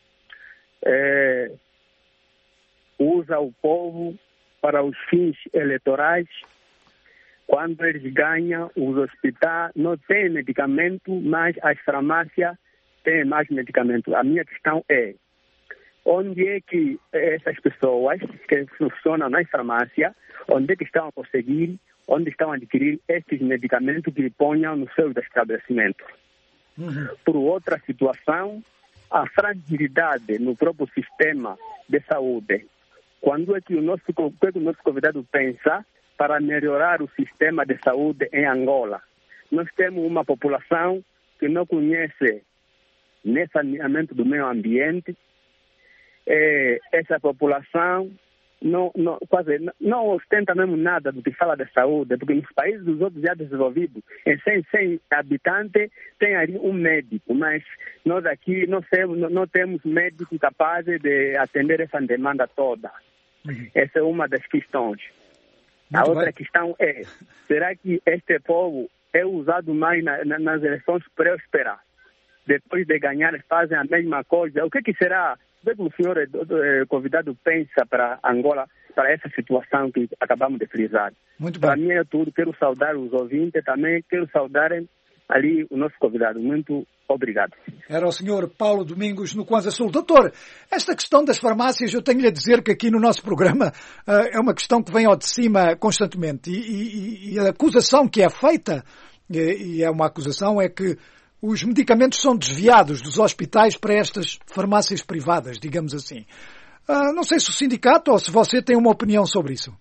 é, usa o povo para os fins eleitorais, quando eles ganham, os hospitais não têm medicamento, mas as farmácias têm mais medicamento. A minha questão é, onde é que essas pessoas que funcionam nas farmácias, onde é que estão a conseguir, onde estão a adquirir esses medicamentos que ponham nos seus estabelecimentos? Uhum. Por outra situação, a fragilidade no próprio sistema de saúde. Quando é que o nosso, é que o nosso convidado pensa para melhorar o sistema de saúde em Angola? Nós temos uma população que não conhece nem saneamento do meio ambiente. É, essa população não, não, quase, não ostenta mesmo nada do que fala de saúde, porque nos países dos outros já desenvolvidos, em cem, cem habitantes, tem ali um médico, mas nós aqui não temos, não temos médicos capazes de atender essa demanda toda. Uhum. Essa é uma das questões. Muito a outra bem. Questão é, será que este povo é usado mais na, na, nas eleições prósperas? Depois de ganhar, fazem a mesma coisa. O que, que será? O que, que o senhor eh, convidado pensa para Angola, para essa situação que acabamos de frisar? Muito bem. Para mim é tudo. Quero saudar os ouvintes também. Quero saudar ali o nosso convidado. Muito obrigado. Era o senhor Paulo Domingos, no Kwanza Sul. Doutor, esta questão das farmácias, eu tenho-lhe a dizer que aqui no nosso programa uh, é uma questão que vem ao de cima constantemente. E, e, e a acusação que é feita, e, e é uma acusação, é que os medicamentos são desviados dos hospitais para estas farmácias privadas, digamos assim. Uh, não sei se o sindicato ou se você tem uma opinião sobre isso.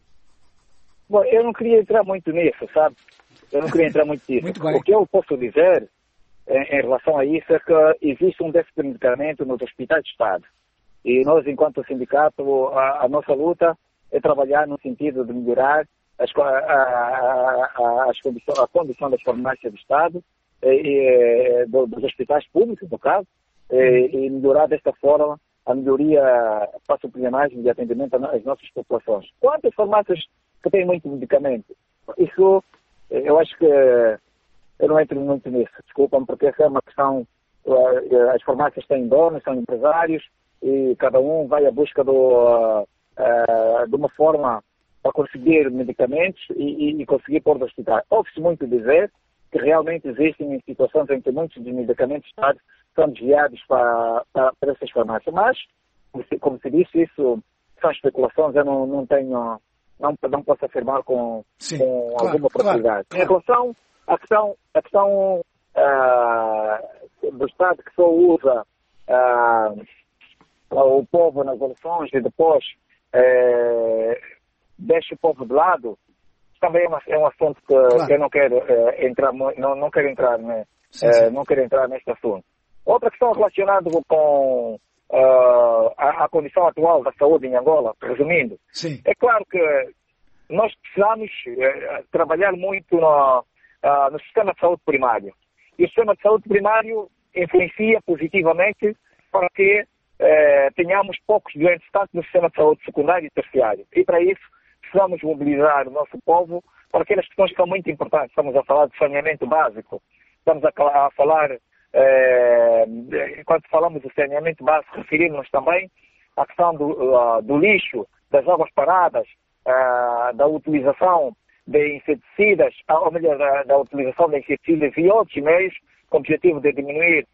Bom, eu não queria entrar muito nisso, sabe? Eu não queria entrar muito nisso. Muito bem. O que eu posso dizer em, em relação a isso é que existe um déficit de medicamento nos hospitais de Estado. E nós, enquanto sindicato, a, a nossa luta é trabalhar no sentido de melhorar as, a, a, a, as condições, a condição das farmácias de Estado, e, e, dos hospitais públicos, no caso, e, e melhorar desta forma a melhoria para suplementar de atendimento às nossas populações. Quantas farmácias que têm muito medicamento? Isso, eu acho que eu não entro muito nisso, desculpam, porque essa é uma questão, as farmácias têm donos, são empresários, e cada um vai à busca do, uh, uh, de uma forma para conseguir medicamentos e, e conseguir pôr no hospital. Ouve-se muito dizer que realmente existem situações em que muitos dos medicamentos são desviados para, para, para essas farmácias, mas, como se disse, isso são especulações, eu não, não tenho, não, não posso afirmar com, Sim, com claro, alguma propriedade. Claro, claro. Em relação à questão, à questão uh, do Estado que só usa uh, o povo nas eleições e depois uh, deixa o povo de lado, também é, uma, é um assunto que, claro. que eu não quero uh, entrar, não, não quero entrar, né? sim, uh, sim. não quero entrar neste assunto. Outra questão relacionada com uh, a, a condição atual da saúde em Angola, resumindo, sim. é claro que nós precisamos uh, trabalhar muito no, uh, no sistema de saúde primário. E o sistema de saúde primário influencia positivamente para que uh, tenhamos poucos doentes tanto no sistema de saúde secundário e terciário. E para isso precisamos mobilizar o nosso povo para aquelas questões que são muito importantes. Estamos a falar de saneamento básico, estamos a, a falar, eh, quando falamos de saneamento básico, referimos-nos também à questão do, uh, do lixo, das águas paradas, uh, da utilização de inseticidas, ou melhor, da, da utilização de inseticidas e outros meios, com o objetivo de diminuir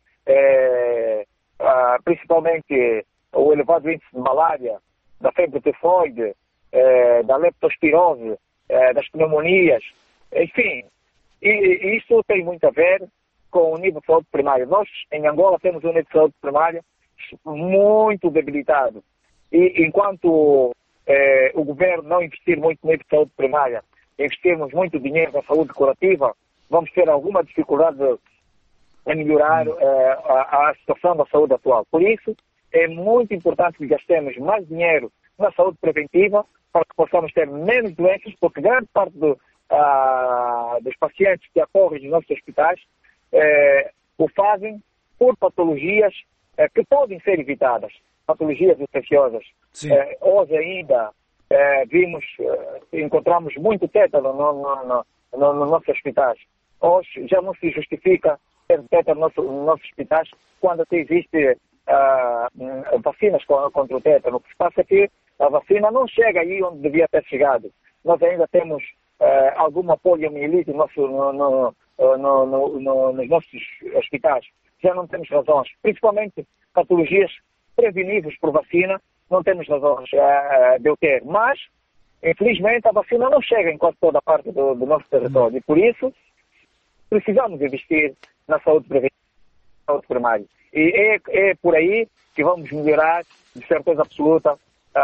eh, uh, principalmente o elevado índice de malária, da febre tifoide, Eh, da leptospirose, eh, das pneumonias, enfim, e, e isso tem muito a ver com o nível de saúde primário. Nós, em Angola, temos um nível de saúde primária muito debilitado. E enquanto eh, o governo não investir muito no nível de saúde primária, investirmos muito dinheiro na saúde curativa, vamos ter alguma dificuldade em melhorar eh, a, a situação da saúde atual. Por isso, é muito importante que gastemos mais dinheiro na saúde preventiva, para que possamos ter menos doenças, porque grande parte do, uh, dos pacientes que acorrem nos nossos hospitais eh, o fazem por patologias eh, que podem ser evitadas, patologias infecciosas. Eh, hoje ainda eh, vimos, eh, encontramos muito tétano no, no, no, no, nos nossos hospitais. Hoje já não se justifica ter tétano nos nosso, no nossos hospitais quando até existe uh, vacinas contra o tétano. O que se passa é que a vacina não chega aí onde devia ter chegado. Nós ainda temos uh, alguma poliomielite no nosso, no, no, no, no, no, nos nossos hospitais. Já não temos razões. Principalmente patologias preveníveis por vacina, não temos razões uh, de eu ter. Mas, infelizmente, a vacina não chega em quase toda a parte do, do nosso território. E por isso, precisamos investir na saúde preventiva, na saúde primária. E é, é por aí que vamos melhorar, de certeza absoluta,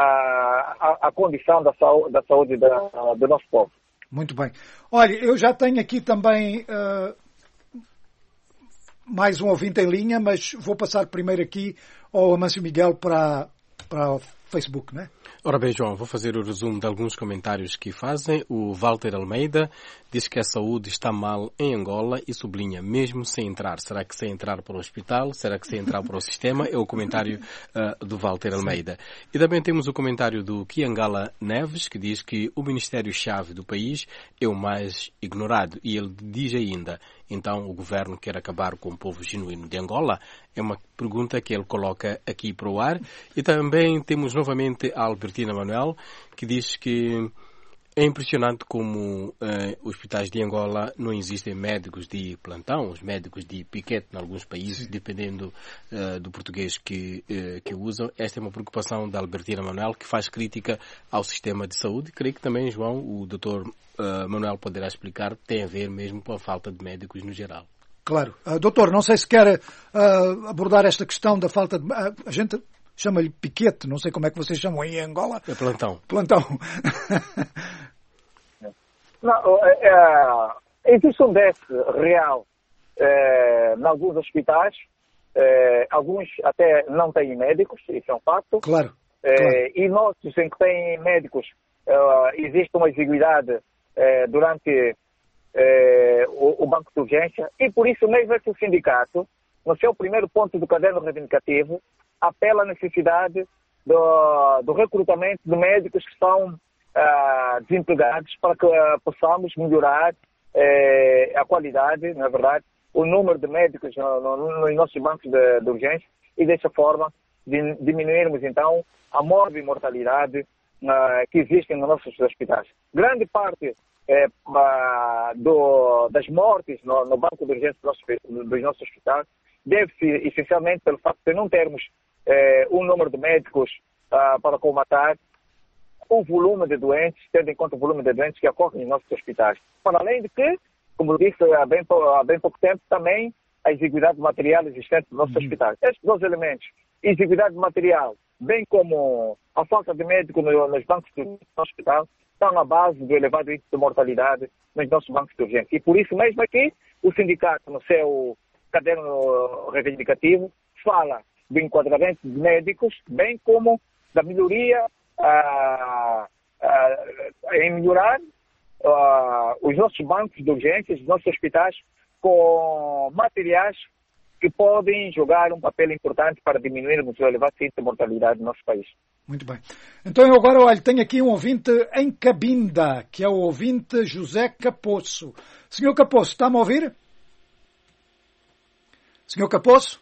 A, a, a condição da saúde, da saúde da, do nosso povo. Muito bem. Olha, eu já tenho aqui também uh, mais um ouvinte em linha, mas vou passar primeiro aqui ao Amâncio Miguel para, para o Facebook, não é? Ora bem, João, vou fazer o resumo de alguns comentários que fazem. O Walter Almeida diz que a saúde está mal em Angola e sublinha, mesmo sem entrar. Será que sem entrar para o hospital? Será que sem entrar para o sistema? É o comentário uh, do Walter Almeida. E também temos o comentário do Kiangala Neves, que diz que o Ministério-Chave do país é o mais ignorado. E ele diz ainda, então o governo quer acabar com o povo genuíno de Angola? É uma pergunta que ele coloca aqui para o ar. E também temos novamente a Albertina Manuel, que diz que É impressionante como eh, hospitais de Angola não existem médicos de plantão, os médicos de piquete em alguns países, Sim. dependendo eh, do português que, eh, que usam. Esta é uma preocupação da Albertina Manuel, que faz crítica ao sistema de saúde. Creio que também, João, o doutor eh, Manuel poderá explicar, tem a ver mesmo com a falta de médicos no geral. Claro. Uh, doutor, não sei se quer uh, abordar esta questão da falta de... Uh, a gente chama-lhe piquete, não sei como é que vocês chamam em Angola. É plantão. Plantão. Não, é, é, existe um déficit real é, em alguns hospitais, é, alguns até não têm médicos, isso é um facto. Claro. É, claro. E nossos em que têm médicos, é, existe uma exiguidade é, durante é, o, o banco de urgência, e por isso mesmo é que o sindicato, no seu primeiro ponto do caderno reivindicativo, apela à necessidade do, do recrutamento de médicos que estão Uh, desempregados, para que uh, possamos melhorar uh, a qualidade, na verdade, o número de médicos no, no, nos nossos bancos de, de urgência, e dessa forma de, diminuirmos então a morte e mortalidade uh, que existem nos nossos hospitais. Grande parte uh, uh, do, das mortes no, no banco de urgência dos nossos, dos nossos hospitais deve-se essencialmente pelo facto de não termos uh, um número de médicos uh, para combater o volume de doentes, tendo em conta o volume de doentes que ocorrem nos nossos hospitais. Para além de que, como disse há bem, há bem pouco tempo, também a exiguidade material existente nos nossos uhum. hospitais. Estes dois elementos, exiguidade material, bem como a falta de médico no, nos bancos do hospital, estão na base do elevado índice de mortalidade nos nossos bancos de urgência. E por isso mesmo aqui, o sindicato, no seu caderno reivindicativo, fala do enquadramento de médicos, bem como da melhoria Uh, uh, em melhorar uh, os nossos bancos de urgências, os nossos hospitais, com materiais que podem jogar um papel importante para diminuirmos o elevado índice de mortalidade no nosso país. Muito bem. Então eu agora, olha, tenho aqui um ouvinte em Cabinda, que é o ouvinte José Capoço. Senhor Capoço, está-me a ouvir? Senhor Capoço?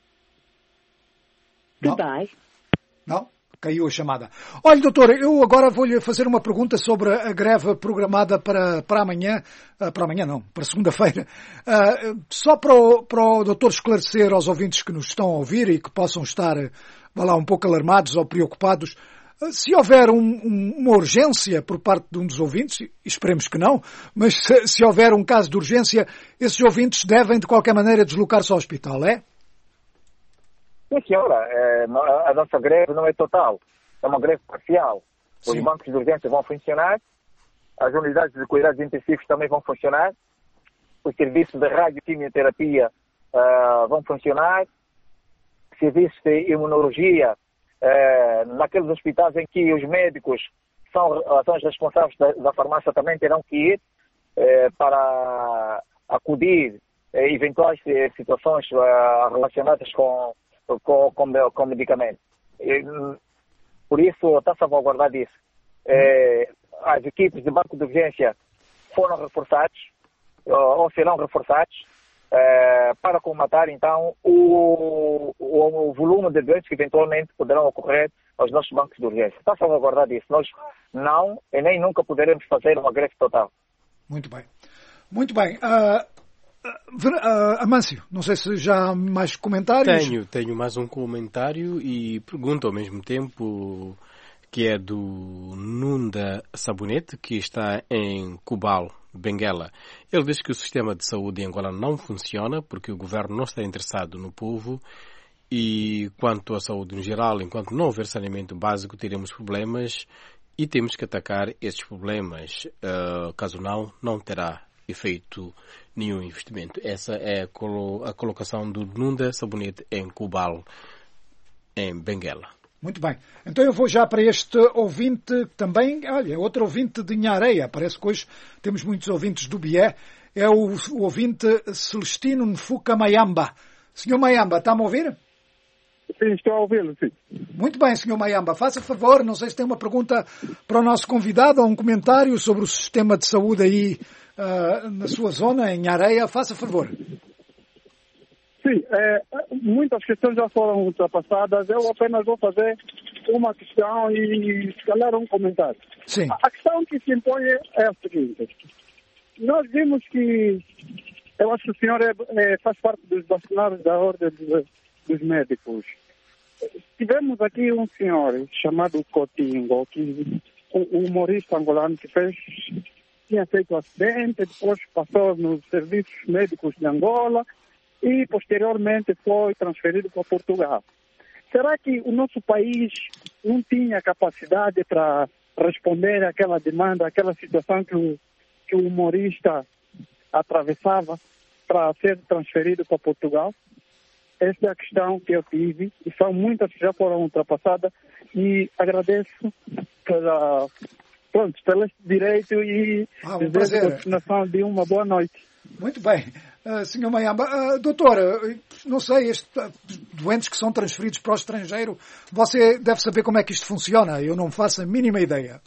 Goodbye. Não? Caiu a chamada. Olha, doutor, eu agora vou-lhe fazer uma pergunta sobre a greve programada para, para amanhã, para amanhã não, para segunda-feira. Uh, só para o, para o doutor esclarecer aos ouvintes que nos estão a ouvir e que possam estar, vá lá, um pouco alarmados ou preocupados, uh, se houver um, um, uma urgência por parte de um dos ouvintes, esperemos que não, mas se, se houver um caso de urgência, esses ouvintes devem de qualquer maneira deslocar-se ao hospital, é? Sim, senhora, é, a nossa greve não é total, é uma greve parcial. Os Sim. bancos de urgência vão funcionar, as unidades de cuidados intensivos também vão funcionar, os serviços de radioquimioterapia uh, vão funcionar, serviços de imunologia, uh, naqueles hospitais em que os médicos são, são os responsáveis da, da farmácia também terão que ir uh, para acudir a eventuais uh, situações uh, relacionadas com Com, com, com medicamento. E, por isso, está salvaguardado isso. É, as equipes de banco de urgência foram reforçadas, ou serão reforçadas, é, para combater, então, o, o, o volume de doentes que eventualmente poderão ocorrer aos nossos bancos de urgência. Está salvaguardado isso. Nós não, e nem nunca poderemos fazer uma greve total. Muito bem. Muito bem. Uh... Uh, Amâncio, não sei se já há mais comentários. Tenho, tenho mais um comentário e pergunta ao mesmo tempo, que é do Nunda Sabonete, que está em Cubal, Benguela. Ele diz que o sistema de saúde em Angola não funciona porque o governo não está interessado no povo e quanto à saúde no geral, enquanto não houver saneamento básico, teremos problemas e temos que atacar esses problemas. Uh, caso não, não terá efeito nenhum investimento. Essa é a, colo- a colocação do Nunda Sabonete em Cubal, em Benguela. Muito bem. Então eu vou já para este ouvinte também, olha, outro ouvinte de Inhareia. Parece que hoje temos muitos ouvintes do Bié. É o, o ouvinte Celestino Nfuka Mayamba. Senhor Mayamba, está-me a ouvir? Sim, estou a ouvi-lo, sim. Muito bem, senhor Mayamba. Faça favor, não sei se tem uma pergunta para o nosso convidado ou um comentário sobre o sistema de saúde aí uh, na sua zona, em Areia. Faça favor. Sim, é, muitas questões já foram ultrapassadas. Eu apenas vou fazer uma questão e se calhar um comentário. Sim. A questão que se impõe é a seguinte. Nós vimos que, eu acho que o senhor é, é, faz parte dos bastonários da Ordem dos, dos Médicos. Tivemos aqui um senhor chamado Coutinho, que o humorista angolano que fez, tinha feito acidente, depois passou nos serviços médicos de Angola e posteriormente foi transferido para Portugal. Será que o nosso país não tinha capacidade para responder àquela demanda, àquela situação que o, que o humorista atravessava para ser transferido para Portugal? Essa é a questão que eu tive, e são muitas que já foram ultrapassadas, e agradeço pela, pronto, pelo este direito e ah, um desejo a continuação de uma boa noite. Muito bem. Uh, senhor Mayamba, uh, doutora, não sei, estes uh, doentes que são transferidos para o estrangeiro, você deve saber como é que isto funciona, eu não faço a mínima ideia.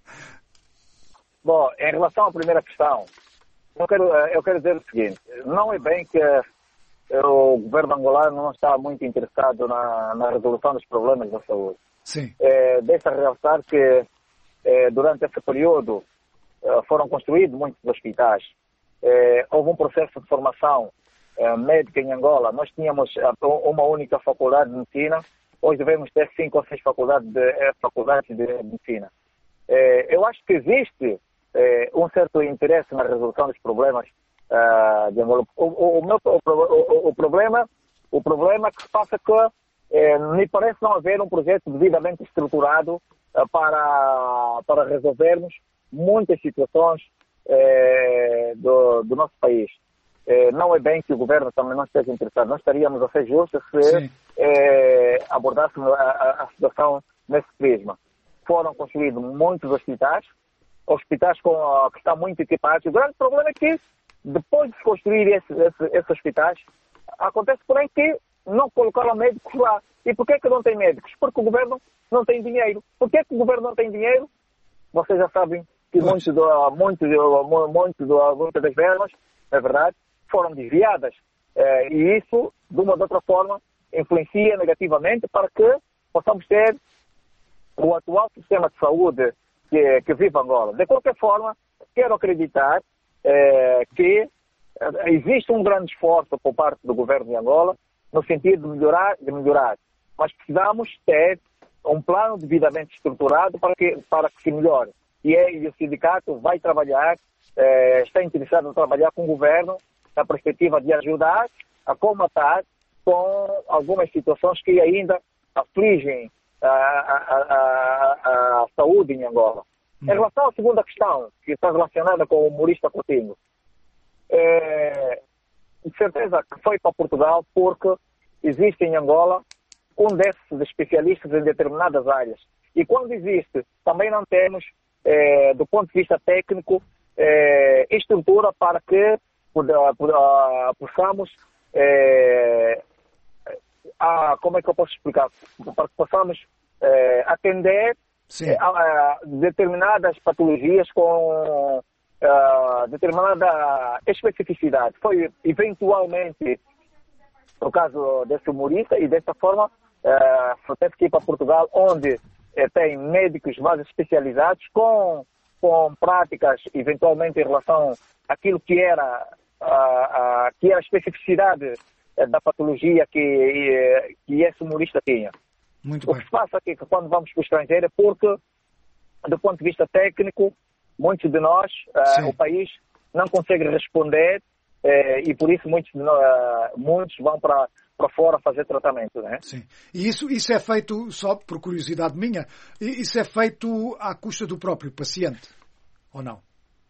Bom, em relação à primeira questão, eu quero, eu quero dizer o seguinte, não é bem que o governo angolano não está muito interessado na, na resolução dos problemas da saúde. Sim. É, deixa realçar que é, durante esse período é, foram construídos muitos hospitais. É, houve um processo de formação é, médica em Angola. Nós tínhamos uma única faculdade de medicina, hoje devemos ter cinco ou seis faculdades de, é, faculdades de medicina. É, eu acho que existe é, um certo interesse na resolução dos problemas Uh, de Angola. O, o, o, meu, o, o, o, problema, o problema que se passa é que eh, me parece não haver um projeto devidamente estruturado uh, para, para resolvermos muitas situações eh, do, do nosso país. Eh, não é bem que o governo também não esteja interessado. Nós estaríamos a ser justos se eh, abordássemos a, a, a situação nesse prisma. Foram construídos muitos hospitais, hospitais com, uh, que estão muito equipados. O grande problema é que depois de se construir esses, esses, esses hospitais, acontece, porém, que não colocaram médicos lá. E por que é que não tem médicos? Porque o governo não tem dinheiro. Por que é que o governo não tem dinheiro? Vocês já sabem que muitos do, muito, muito do, muitas das verbas, é verdade, foram desviadas. É, e isso, de uma ou de outra forma, influencia negativamente para que possamos ter o atual sistema de saúde que, que vive Angola. De qualquer forma, quero acreditar É, que existe um grande esforço por parte do governo de Angola no sentido de melhorar, de melhorar. Mas precisamos ter um plano devidamente estruturado para que, para que se melhore. E, é, e o sindicato vai trabalhar, é, está interessado em trabalhar com o governo na perspectiva de ajudar a comatar com algumas situações que ainda afligem a, a, a, a saúde em Angola. Em relação à segunda questão, que está relacionada com o humorista Coutinho, é, de certeza que foi para Portugal porque existe em Angola um desses especialistas em determinadas áreas. E quando existe, também não temos, é, do ponto de vista técnico, é, estrutura para que possamos, é, a, como é que eu posso explicar? Para que possamos é, atender A, a determinadas patologias com a, determinada especificidade. Foi eventualmente o caso desse humorista e dessa forma uh, teve que ir para Portugal, onde uh, tem médicos mais especializados com, com práticas eventualmente em relação àquilo que era a, a, que era a especificidade uh, da patologia que, uh, que esse humorista tinha. Muito o que se passa aqui é que quando vamos para o estrangeiro é porque, do ponto de vista técnico, muitos de nós, uh, o país, não consegue responder uh, e por isso muitos, de nós, uh, muitos vão para, para fora fazer tratamento. Né? Sim. E isso, isso é feito, só por curiosidade minha, isso é feito à custa do próprio paciente, ou não?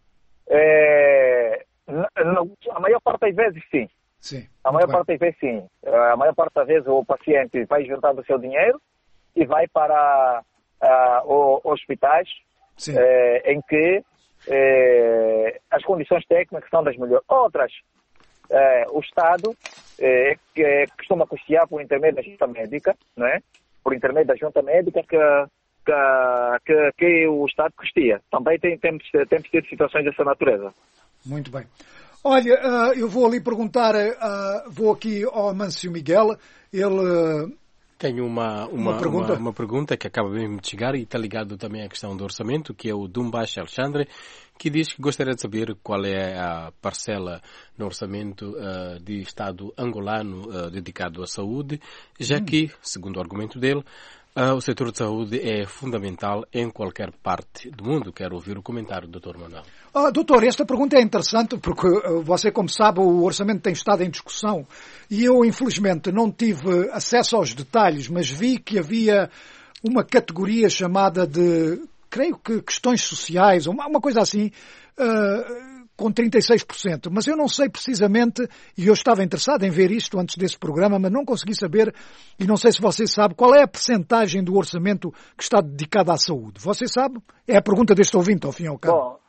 É, a maior parte das vezes, sim. Sim, a maior parte das vezes sim. A maior parte das vezes o paciente vai juntando o seu dinheiro e vai para uh, os hospitais eh, em que eh, as condições técnicas são das melhores. Outras, eh, o Estado eh, que costuma custear por intermédio da junta médica, não é? Por intermédio da junta médica que, que, que, que o Estado custeia. Também tem, temos, temos tido situações dessa natureza. Muito bem. Olha, uh, eu vou ali perguntar, uh, vou aqui ao Amâncio Miguel, ele uh, Tenho uma, uma, uma, pergunta. Uma, uma pergunta que acaba mesmo de chegar e está ligado também à questão do orçamento, que é o Dumbash Alexandre, que diz que gostaria de saber qual é a parcela no orçamento uh, de Estado angolano uh, dedicado à saúde, já hum. que, segundo o argumento dele, uh, o setor de saúde é fundamental em qualquer parte do mundo. Quero ouvir o comentário do doutor Manuel. Ah, doutor, esta pergunta é interessante porque você, como sabe, o orçamento tem estado em discussão e eu, infelizmente, não tive acesso aos detalhes, mas vi que havia uma categoria chamada de, creio que, questões sociais, uma, uma coisa assim, uh, com trinta e seis por cento. Mas eu não sei precisamente, e eu estava interessado em ver isto antes desse programa, mas não consegui saber, e não sei se você sabe, qual é a percentagem do orçamento que está dedicado à saúde. Você sabe? É a pergunta deste ouvinte, ao fim e ao cabo. Bom,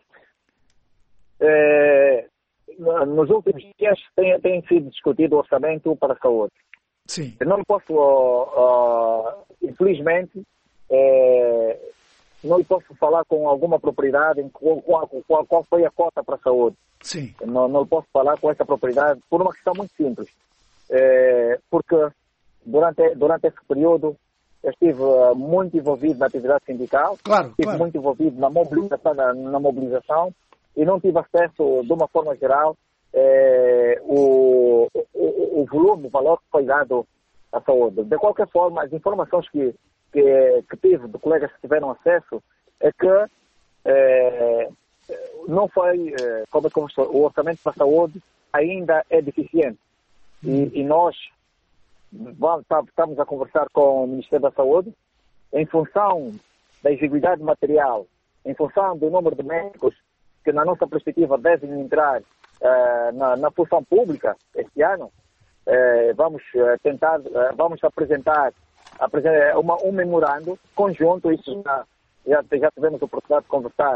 É, nos últimos dias tem, tem sido discutido o orçamento para a saúde. Sim. Eu não posso, uh, uh, infelizmente, é, não posso falar com alguma propriedade em qual, qual, qual, qual foi a cota para a saúde. Sim. Não, não posso falar com essa propriedade por uma questão muito simples. É, porque durante, durante esse período eu estive uh, muito envolvido na atividade sindical, claro, estive claro. muito envolvido na mobilização, na, na mobilização e não tive acesso, de uma forma geral, eh, o, o, o volume, o valor que foi dado à saúde. De qualquer forma, as informações que, que, que tive de colegas que tiveram acesso é que eh, não foi, eh, como, como o orçamento para a saúde ainda é deficiente. E, e nós vamos, estamos a conversar com o Ministério da Saúde em função da exiguidade material, em função do número de médicos que na nossa perspectiva devem entrar uh, na, na função pública este ano, uh, vamos uh, tentar, uh, vamos apresentar, apresentar uma, um memorando conjunto, isso já, já, já tivemos a oportunidade de conversar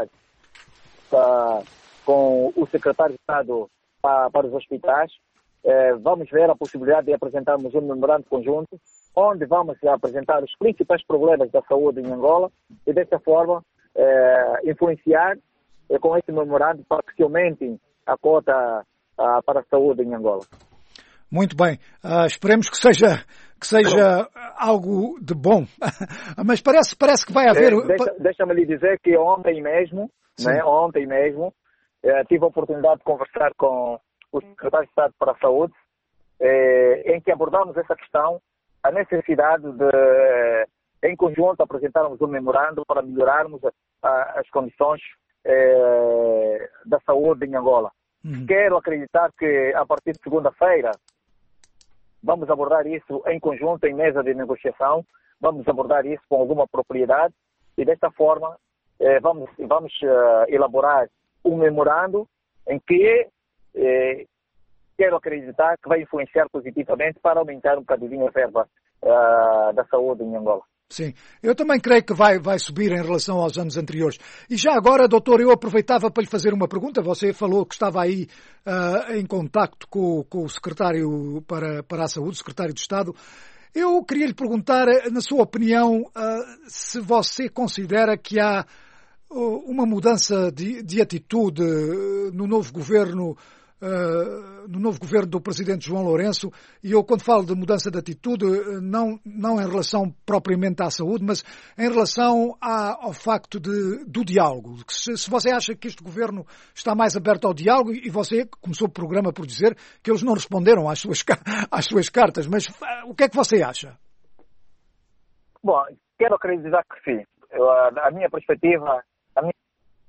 uh, com o secretário de Estado para, para os hospitais. Uh, vamos ver a possibilidade de apresentarmos um memorando conjunto, onde vamos apresentar os principais problemas da saúde em Angola e, desta forma, uh, influenciar com esse memorando para que se aumentem a cota uh, para a saúde em Angola. Muito bem. Uh, esperemos que seja, que seja algo de bom. Mas parece, parece que vai haver... É, deixa, deixa-me lhe dizer que ontem mesmo, né, ontem mesmo, eh, tive a oportunidade de conversar com o secretário de Estado para a Saúde, eh, em que abordamos essa questão, a necessidade de, em conjunto, apresentarmos um memorando para melhorarmos a, a, as condições Eh, da saúde em Angola. Uhum. Quero acreditar que a partir de segunda-feira vamos abordar isso em conjunto, em mesa de negociação, vamos abordar isso com alguma propriedade e desta forma eh, vamos, vamos uh, elaborar um memorando em que eh, quero acreditar que vai influenciar positivamente para aumentar um bocadinho a verba uh, da saúde em Angola. Sim, eu também creio que vai, vai subir em relação aos anos anteriores. E já agora, doutor, eu aproveitava para lhe fazer uma pergunta. Você falou que estava aí uh, em contacto com, com o secretário para, para a Saúde, o secretário de Estado. Eu queria lhe perguntar, na sua opinião, uh, se você considera que há uh, uma mudança de, de atitude uh, no novo governo Uh, no novo governo do presidente João Lourenço, e eu quando falo de mudança de atitude, não, não em relação propriamente à saúde, mas em relação à, ao facto de, do diálogo. Se, se você acha que este governo está mais aberto ao diálogo, e você começou o programa por dizer que eles não responderam às suas, às suas cartas, mas uh, o que é que você acha? Bom, quero acreditar que sim. Eu, a, a minha perspectiva, a minha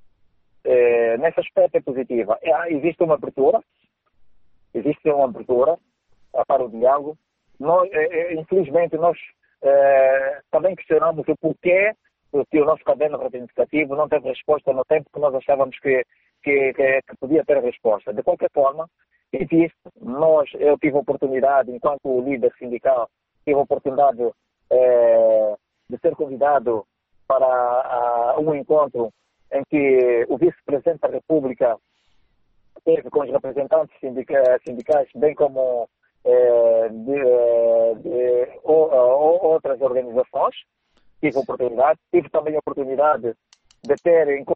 É, nesse aspecto é positiva. É, existe uma abertura, existe uma abertura é, para o diálogo. Nós, é, infelizmente, nós é, também questionamos o porquê que o nosso caderno reivindicativo não teve resposta no tempo que nós achávamos que, que, que, que podia ter resposta. De qualquer forma, existe. Nós, eu tive a oportunidade, enquanto líder sindical, tive a oportunidade é, de ser convidado para a, um encontro em que o vice-presidente da República esteve com os representantes sindica, sindicais, bem como eh, de, de, ou, ou, outras organizações. Tive a oportunidade. Tive também a oportunidade de ter em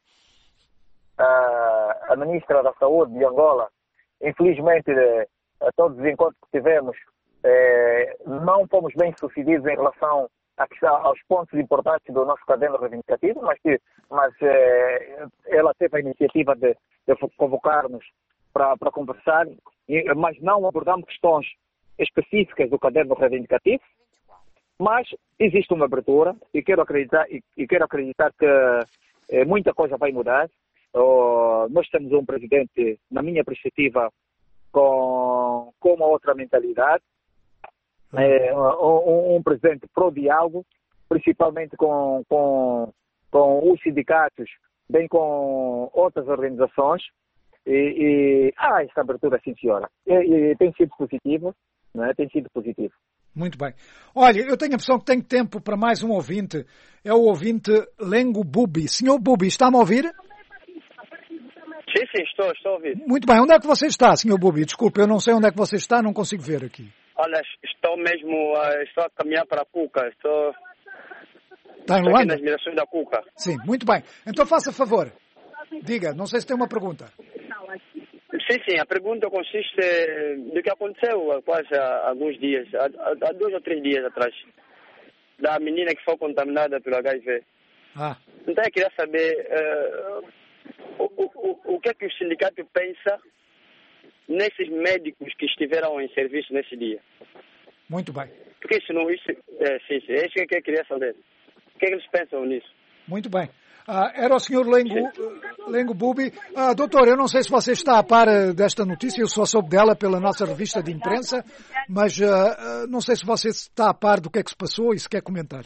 a, a ministra da Saúde de Angola. Infelizmente, a todos os encontros que tivemos, eh, não fomos bem sucedidos em relação aos pontos importantes do nosso caderno reivindicativo, mas, que, mas eh, ela teve a iniciativa de, de convocar-nos para conversar, mas não abordamos questões específicas do caderno reivindicativo, mas existe uma abertura e quero acreditar, e, e quero acreditar que eh, muita coisa vai mudar. Oh, nós temos um presidente, na minha perspectiva, com, com uma outra mentalidade, é, um, um presidente pró-diálogo, principalmente com, com, com os sindicatos, bem com outras organizações, e, e ah, esta abertura, sim senhora, e, e tem sido positivo, não é? Tem sido positivo. Muito bem. Olha, eu tenho a impressão que tenho tempo para mais um ouvinte, é o ouvinte Lengo Bubi. Senhor Bubi, está-me a ouvir? Sim, sim, estou, estou a ouvir. Muito bem, onde é que você está, senhor Bubi? Desculpe, eu não sei onde é que você está, não consigo ver aqui. Olha, estou mesmo, uh, estou a caminhar para a Cuca, estou, está em estou Luanda? aqui nas mirações da Cuca. Sim, muito bem. Então faça favor, diga, não sei se tem uma pergunta. Sim, sim, a pergunta consiste do que aconteceu há quase há alguns dias, há, há dois ou três dias atrás, da menina que foi contaminada pelo H I V. Ah. Então eu queria saber uh, o, o, o que é que o sindicato pensa nesses médicos que estiveram em serviço nesse dia. Muito bem. Porque isso não... Isso, é, sim, sim, é isso que eu queria saber. O que é que eles pensam nisso? Muito bem. Ah, era o senhor Lengo, Lengo Bubi. Ah, doutor, eu não sei se você está a par desta notícia, eu só soube dela pela nossa revista de imprensa, mas ah, não sei se você está a par do que é que se passou e se quer comentar.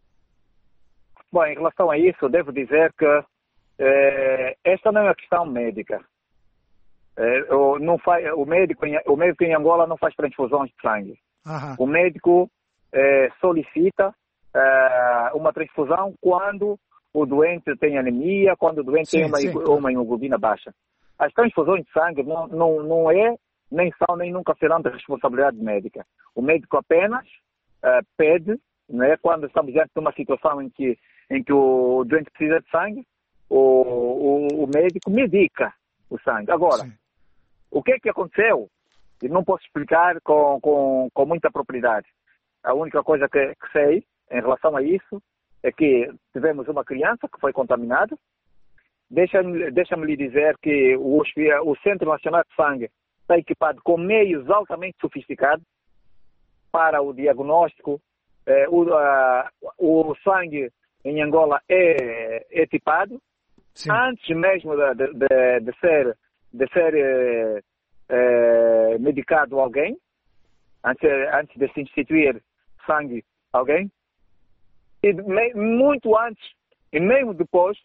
Bom, em relação a isso, devo dizer que eh, esta não é uma questão médica. Eh, o, não faz, o, médico em, o médico em Angola não faz transfusões de sangue. Aham. O médico eh, solicita eh, uma transfusão quando o doente tem anemia, quando o doente sim, tem uma, sim, uma hemoglobina baixa. As transfusões de sangue não, não, não é, nem são, nem nunca serão de responsabilidade médica. O médico apenas uh, pede, não é, quando estamos diante de uma situação em que, em que o doente precisa de sangue, o, o, o médico medica o sangue. Agora, sim. O que é que aconteceu? Eu não posso explicar com, com, com muita propriedade. A única coisa que, que sei em relação a isso é que tivemos uma criança que foi contaminada. Deixa-me deixa-me lhe dizer que o, o Centro Nacional de Sangue está equipado com meios altamente sofisticados para o diagnóstico. Eh, o, a, o sangue em Angola é, é tipado. Sim. Antes mesmo de, de, de ser, de ser eh, eh, medicado alguém, antes, antes de se instituir sangue a alguém, e muito antes e mesmo depois,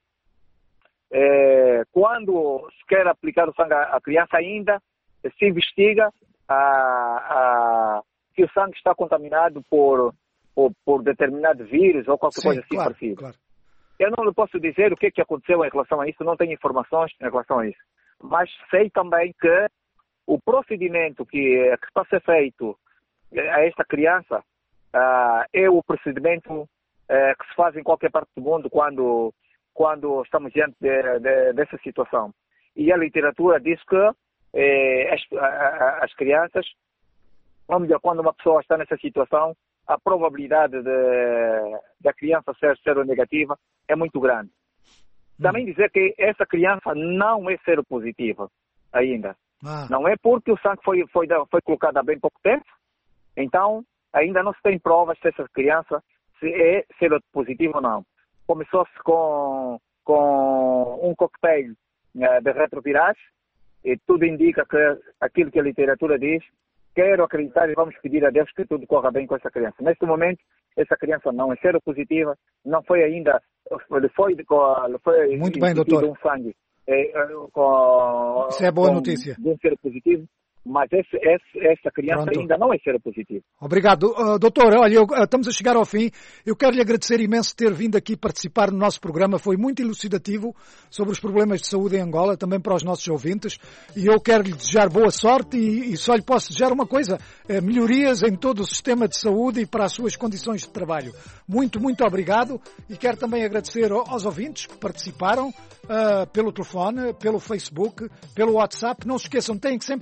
eh, quando se quer aplicar o sangue à criança, ainda se investiga a, a, que o sangue está contaminado por, por, por determinado vírus ou qualquer Sim, coisa assim claro, parecida. Claro. Eu não lhe posso dizer o que é que aconteceu em relação a isso, não tenho informações em relação a isso. Mas sei também que o procedimento que, que está a ser feito a esta criança uh, é o procedimento Uh, que se faz em qualquer parte do mundo quando, quando estamos diante de, de, dessa situação. E a literatura diz que eh, as, a, as crianças, ou melhor, quando uma pessoa está nessa situação, a probabilidade de, de a criança ser seronegativa é muito grande. Hum. Também dizer que essa criança não é seropositiva ainda. Ah. Não é porque o sangue foi, foi, foi colocado há bem pouco tempo, então ainda não se tem provas se essa criança se é seropositivo ou não. Começou-se com, com um coquetel uh, de retrovirais e tudo indica que aquilo que a literatura diz, quero acreditar e vamos pedir a Deus que tudo corra bem com essa criança. Neste momento, essa criança não é seropositiva, não foi ainda, lhe foi, foi Muito bem, doutor. um sangue é, com, Isso é boa com, notícia. De um seropositivo. Mas esse, esse, essa criança Pronto. ainda não é seropositiva. Obrigado. Uh, doutor, olha, eu, uh, estamos a chegar ao fim. Eu quero lhe agradecer imenso ter vindo aqui participar no nosso programa. Foi muito elucidativo sobre os problemas de saúde em Angola, também para os nossos ouvintes. E eu quero lhe desejar boa sorte e, e só lhe posso desejar uma coisa, uh, melhorias em todo o sistema de saúde e para as suas condições de trabalho. Muito, muito obrigado. E quero também agradecer aos ouvintes que participaram uh, pelo telefone, pelo Facebook, pelo WhatsApp. Não se esqueçam, têm que sempre que mandar o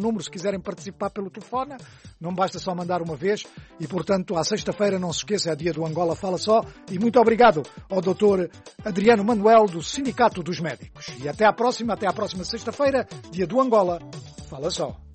número se quiserem participar pelo telefone. Não basta só mandar uma vez. E, portanto, à sexta-feira, não se esqueça, é dia do Angola Fala Só. E muito obrigado ao doutor Adriano Manuel, do Sindicato dos Médicos. E até à próxima, até à próxima sexta-feira, dia do Angola Fala Só.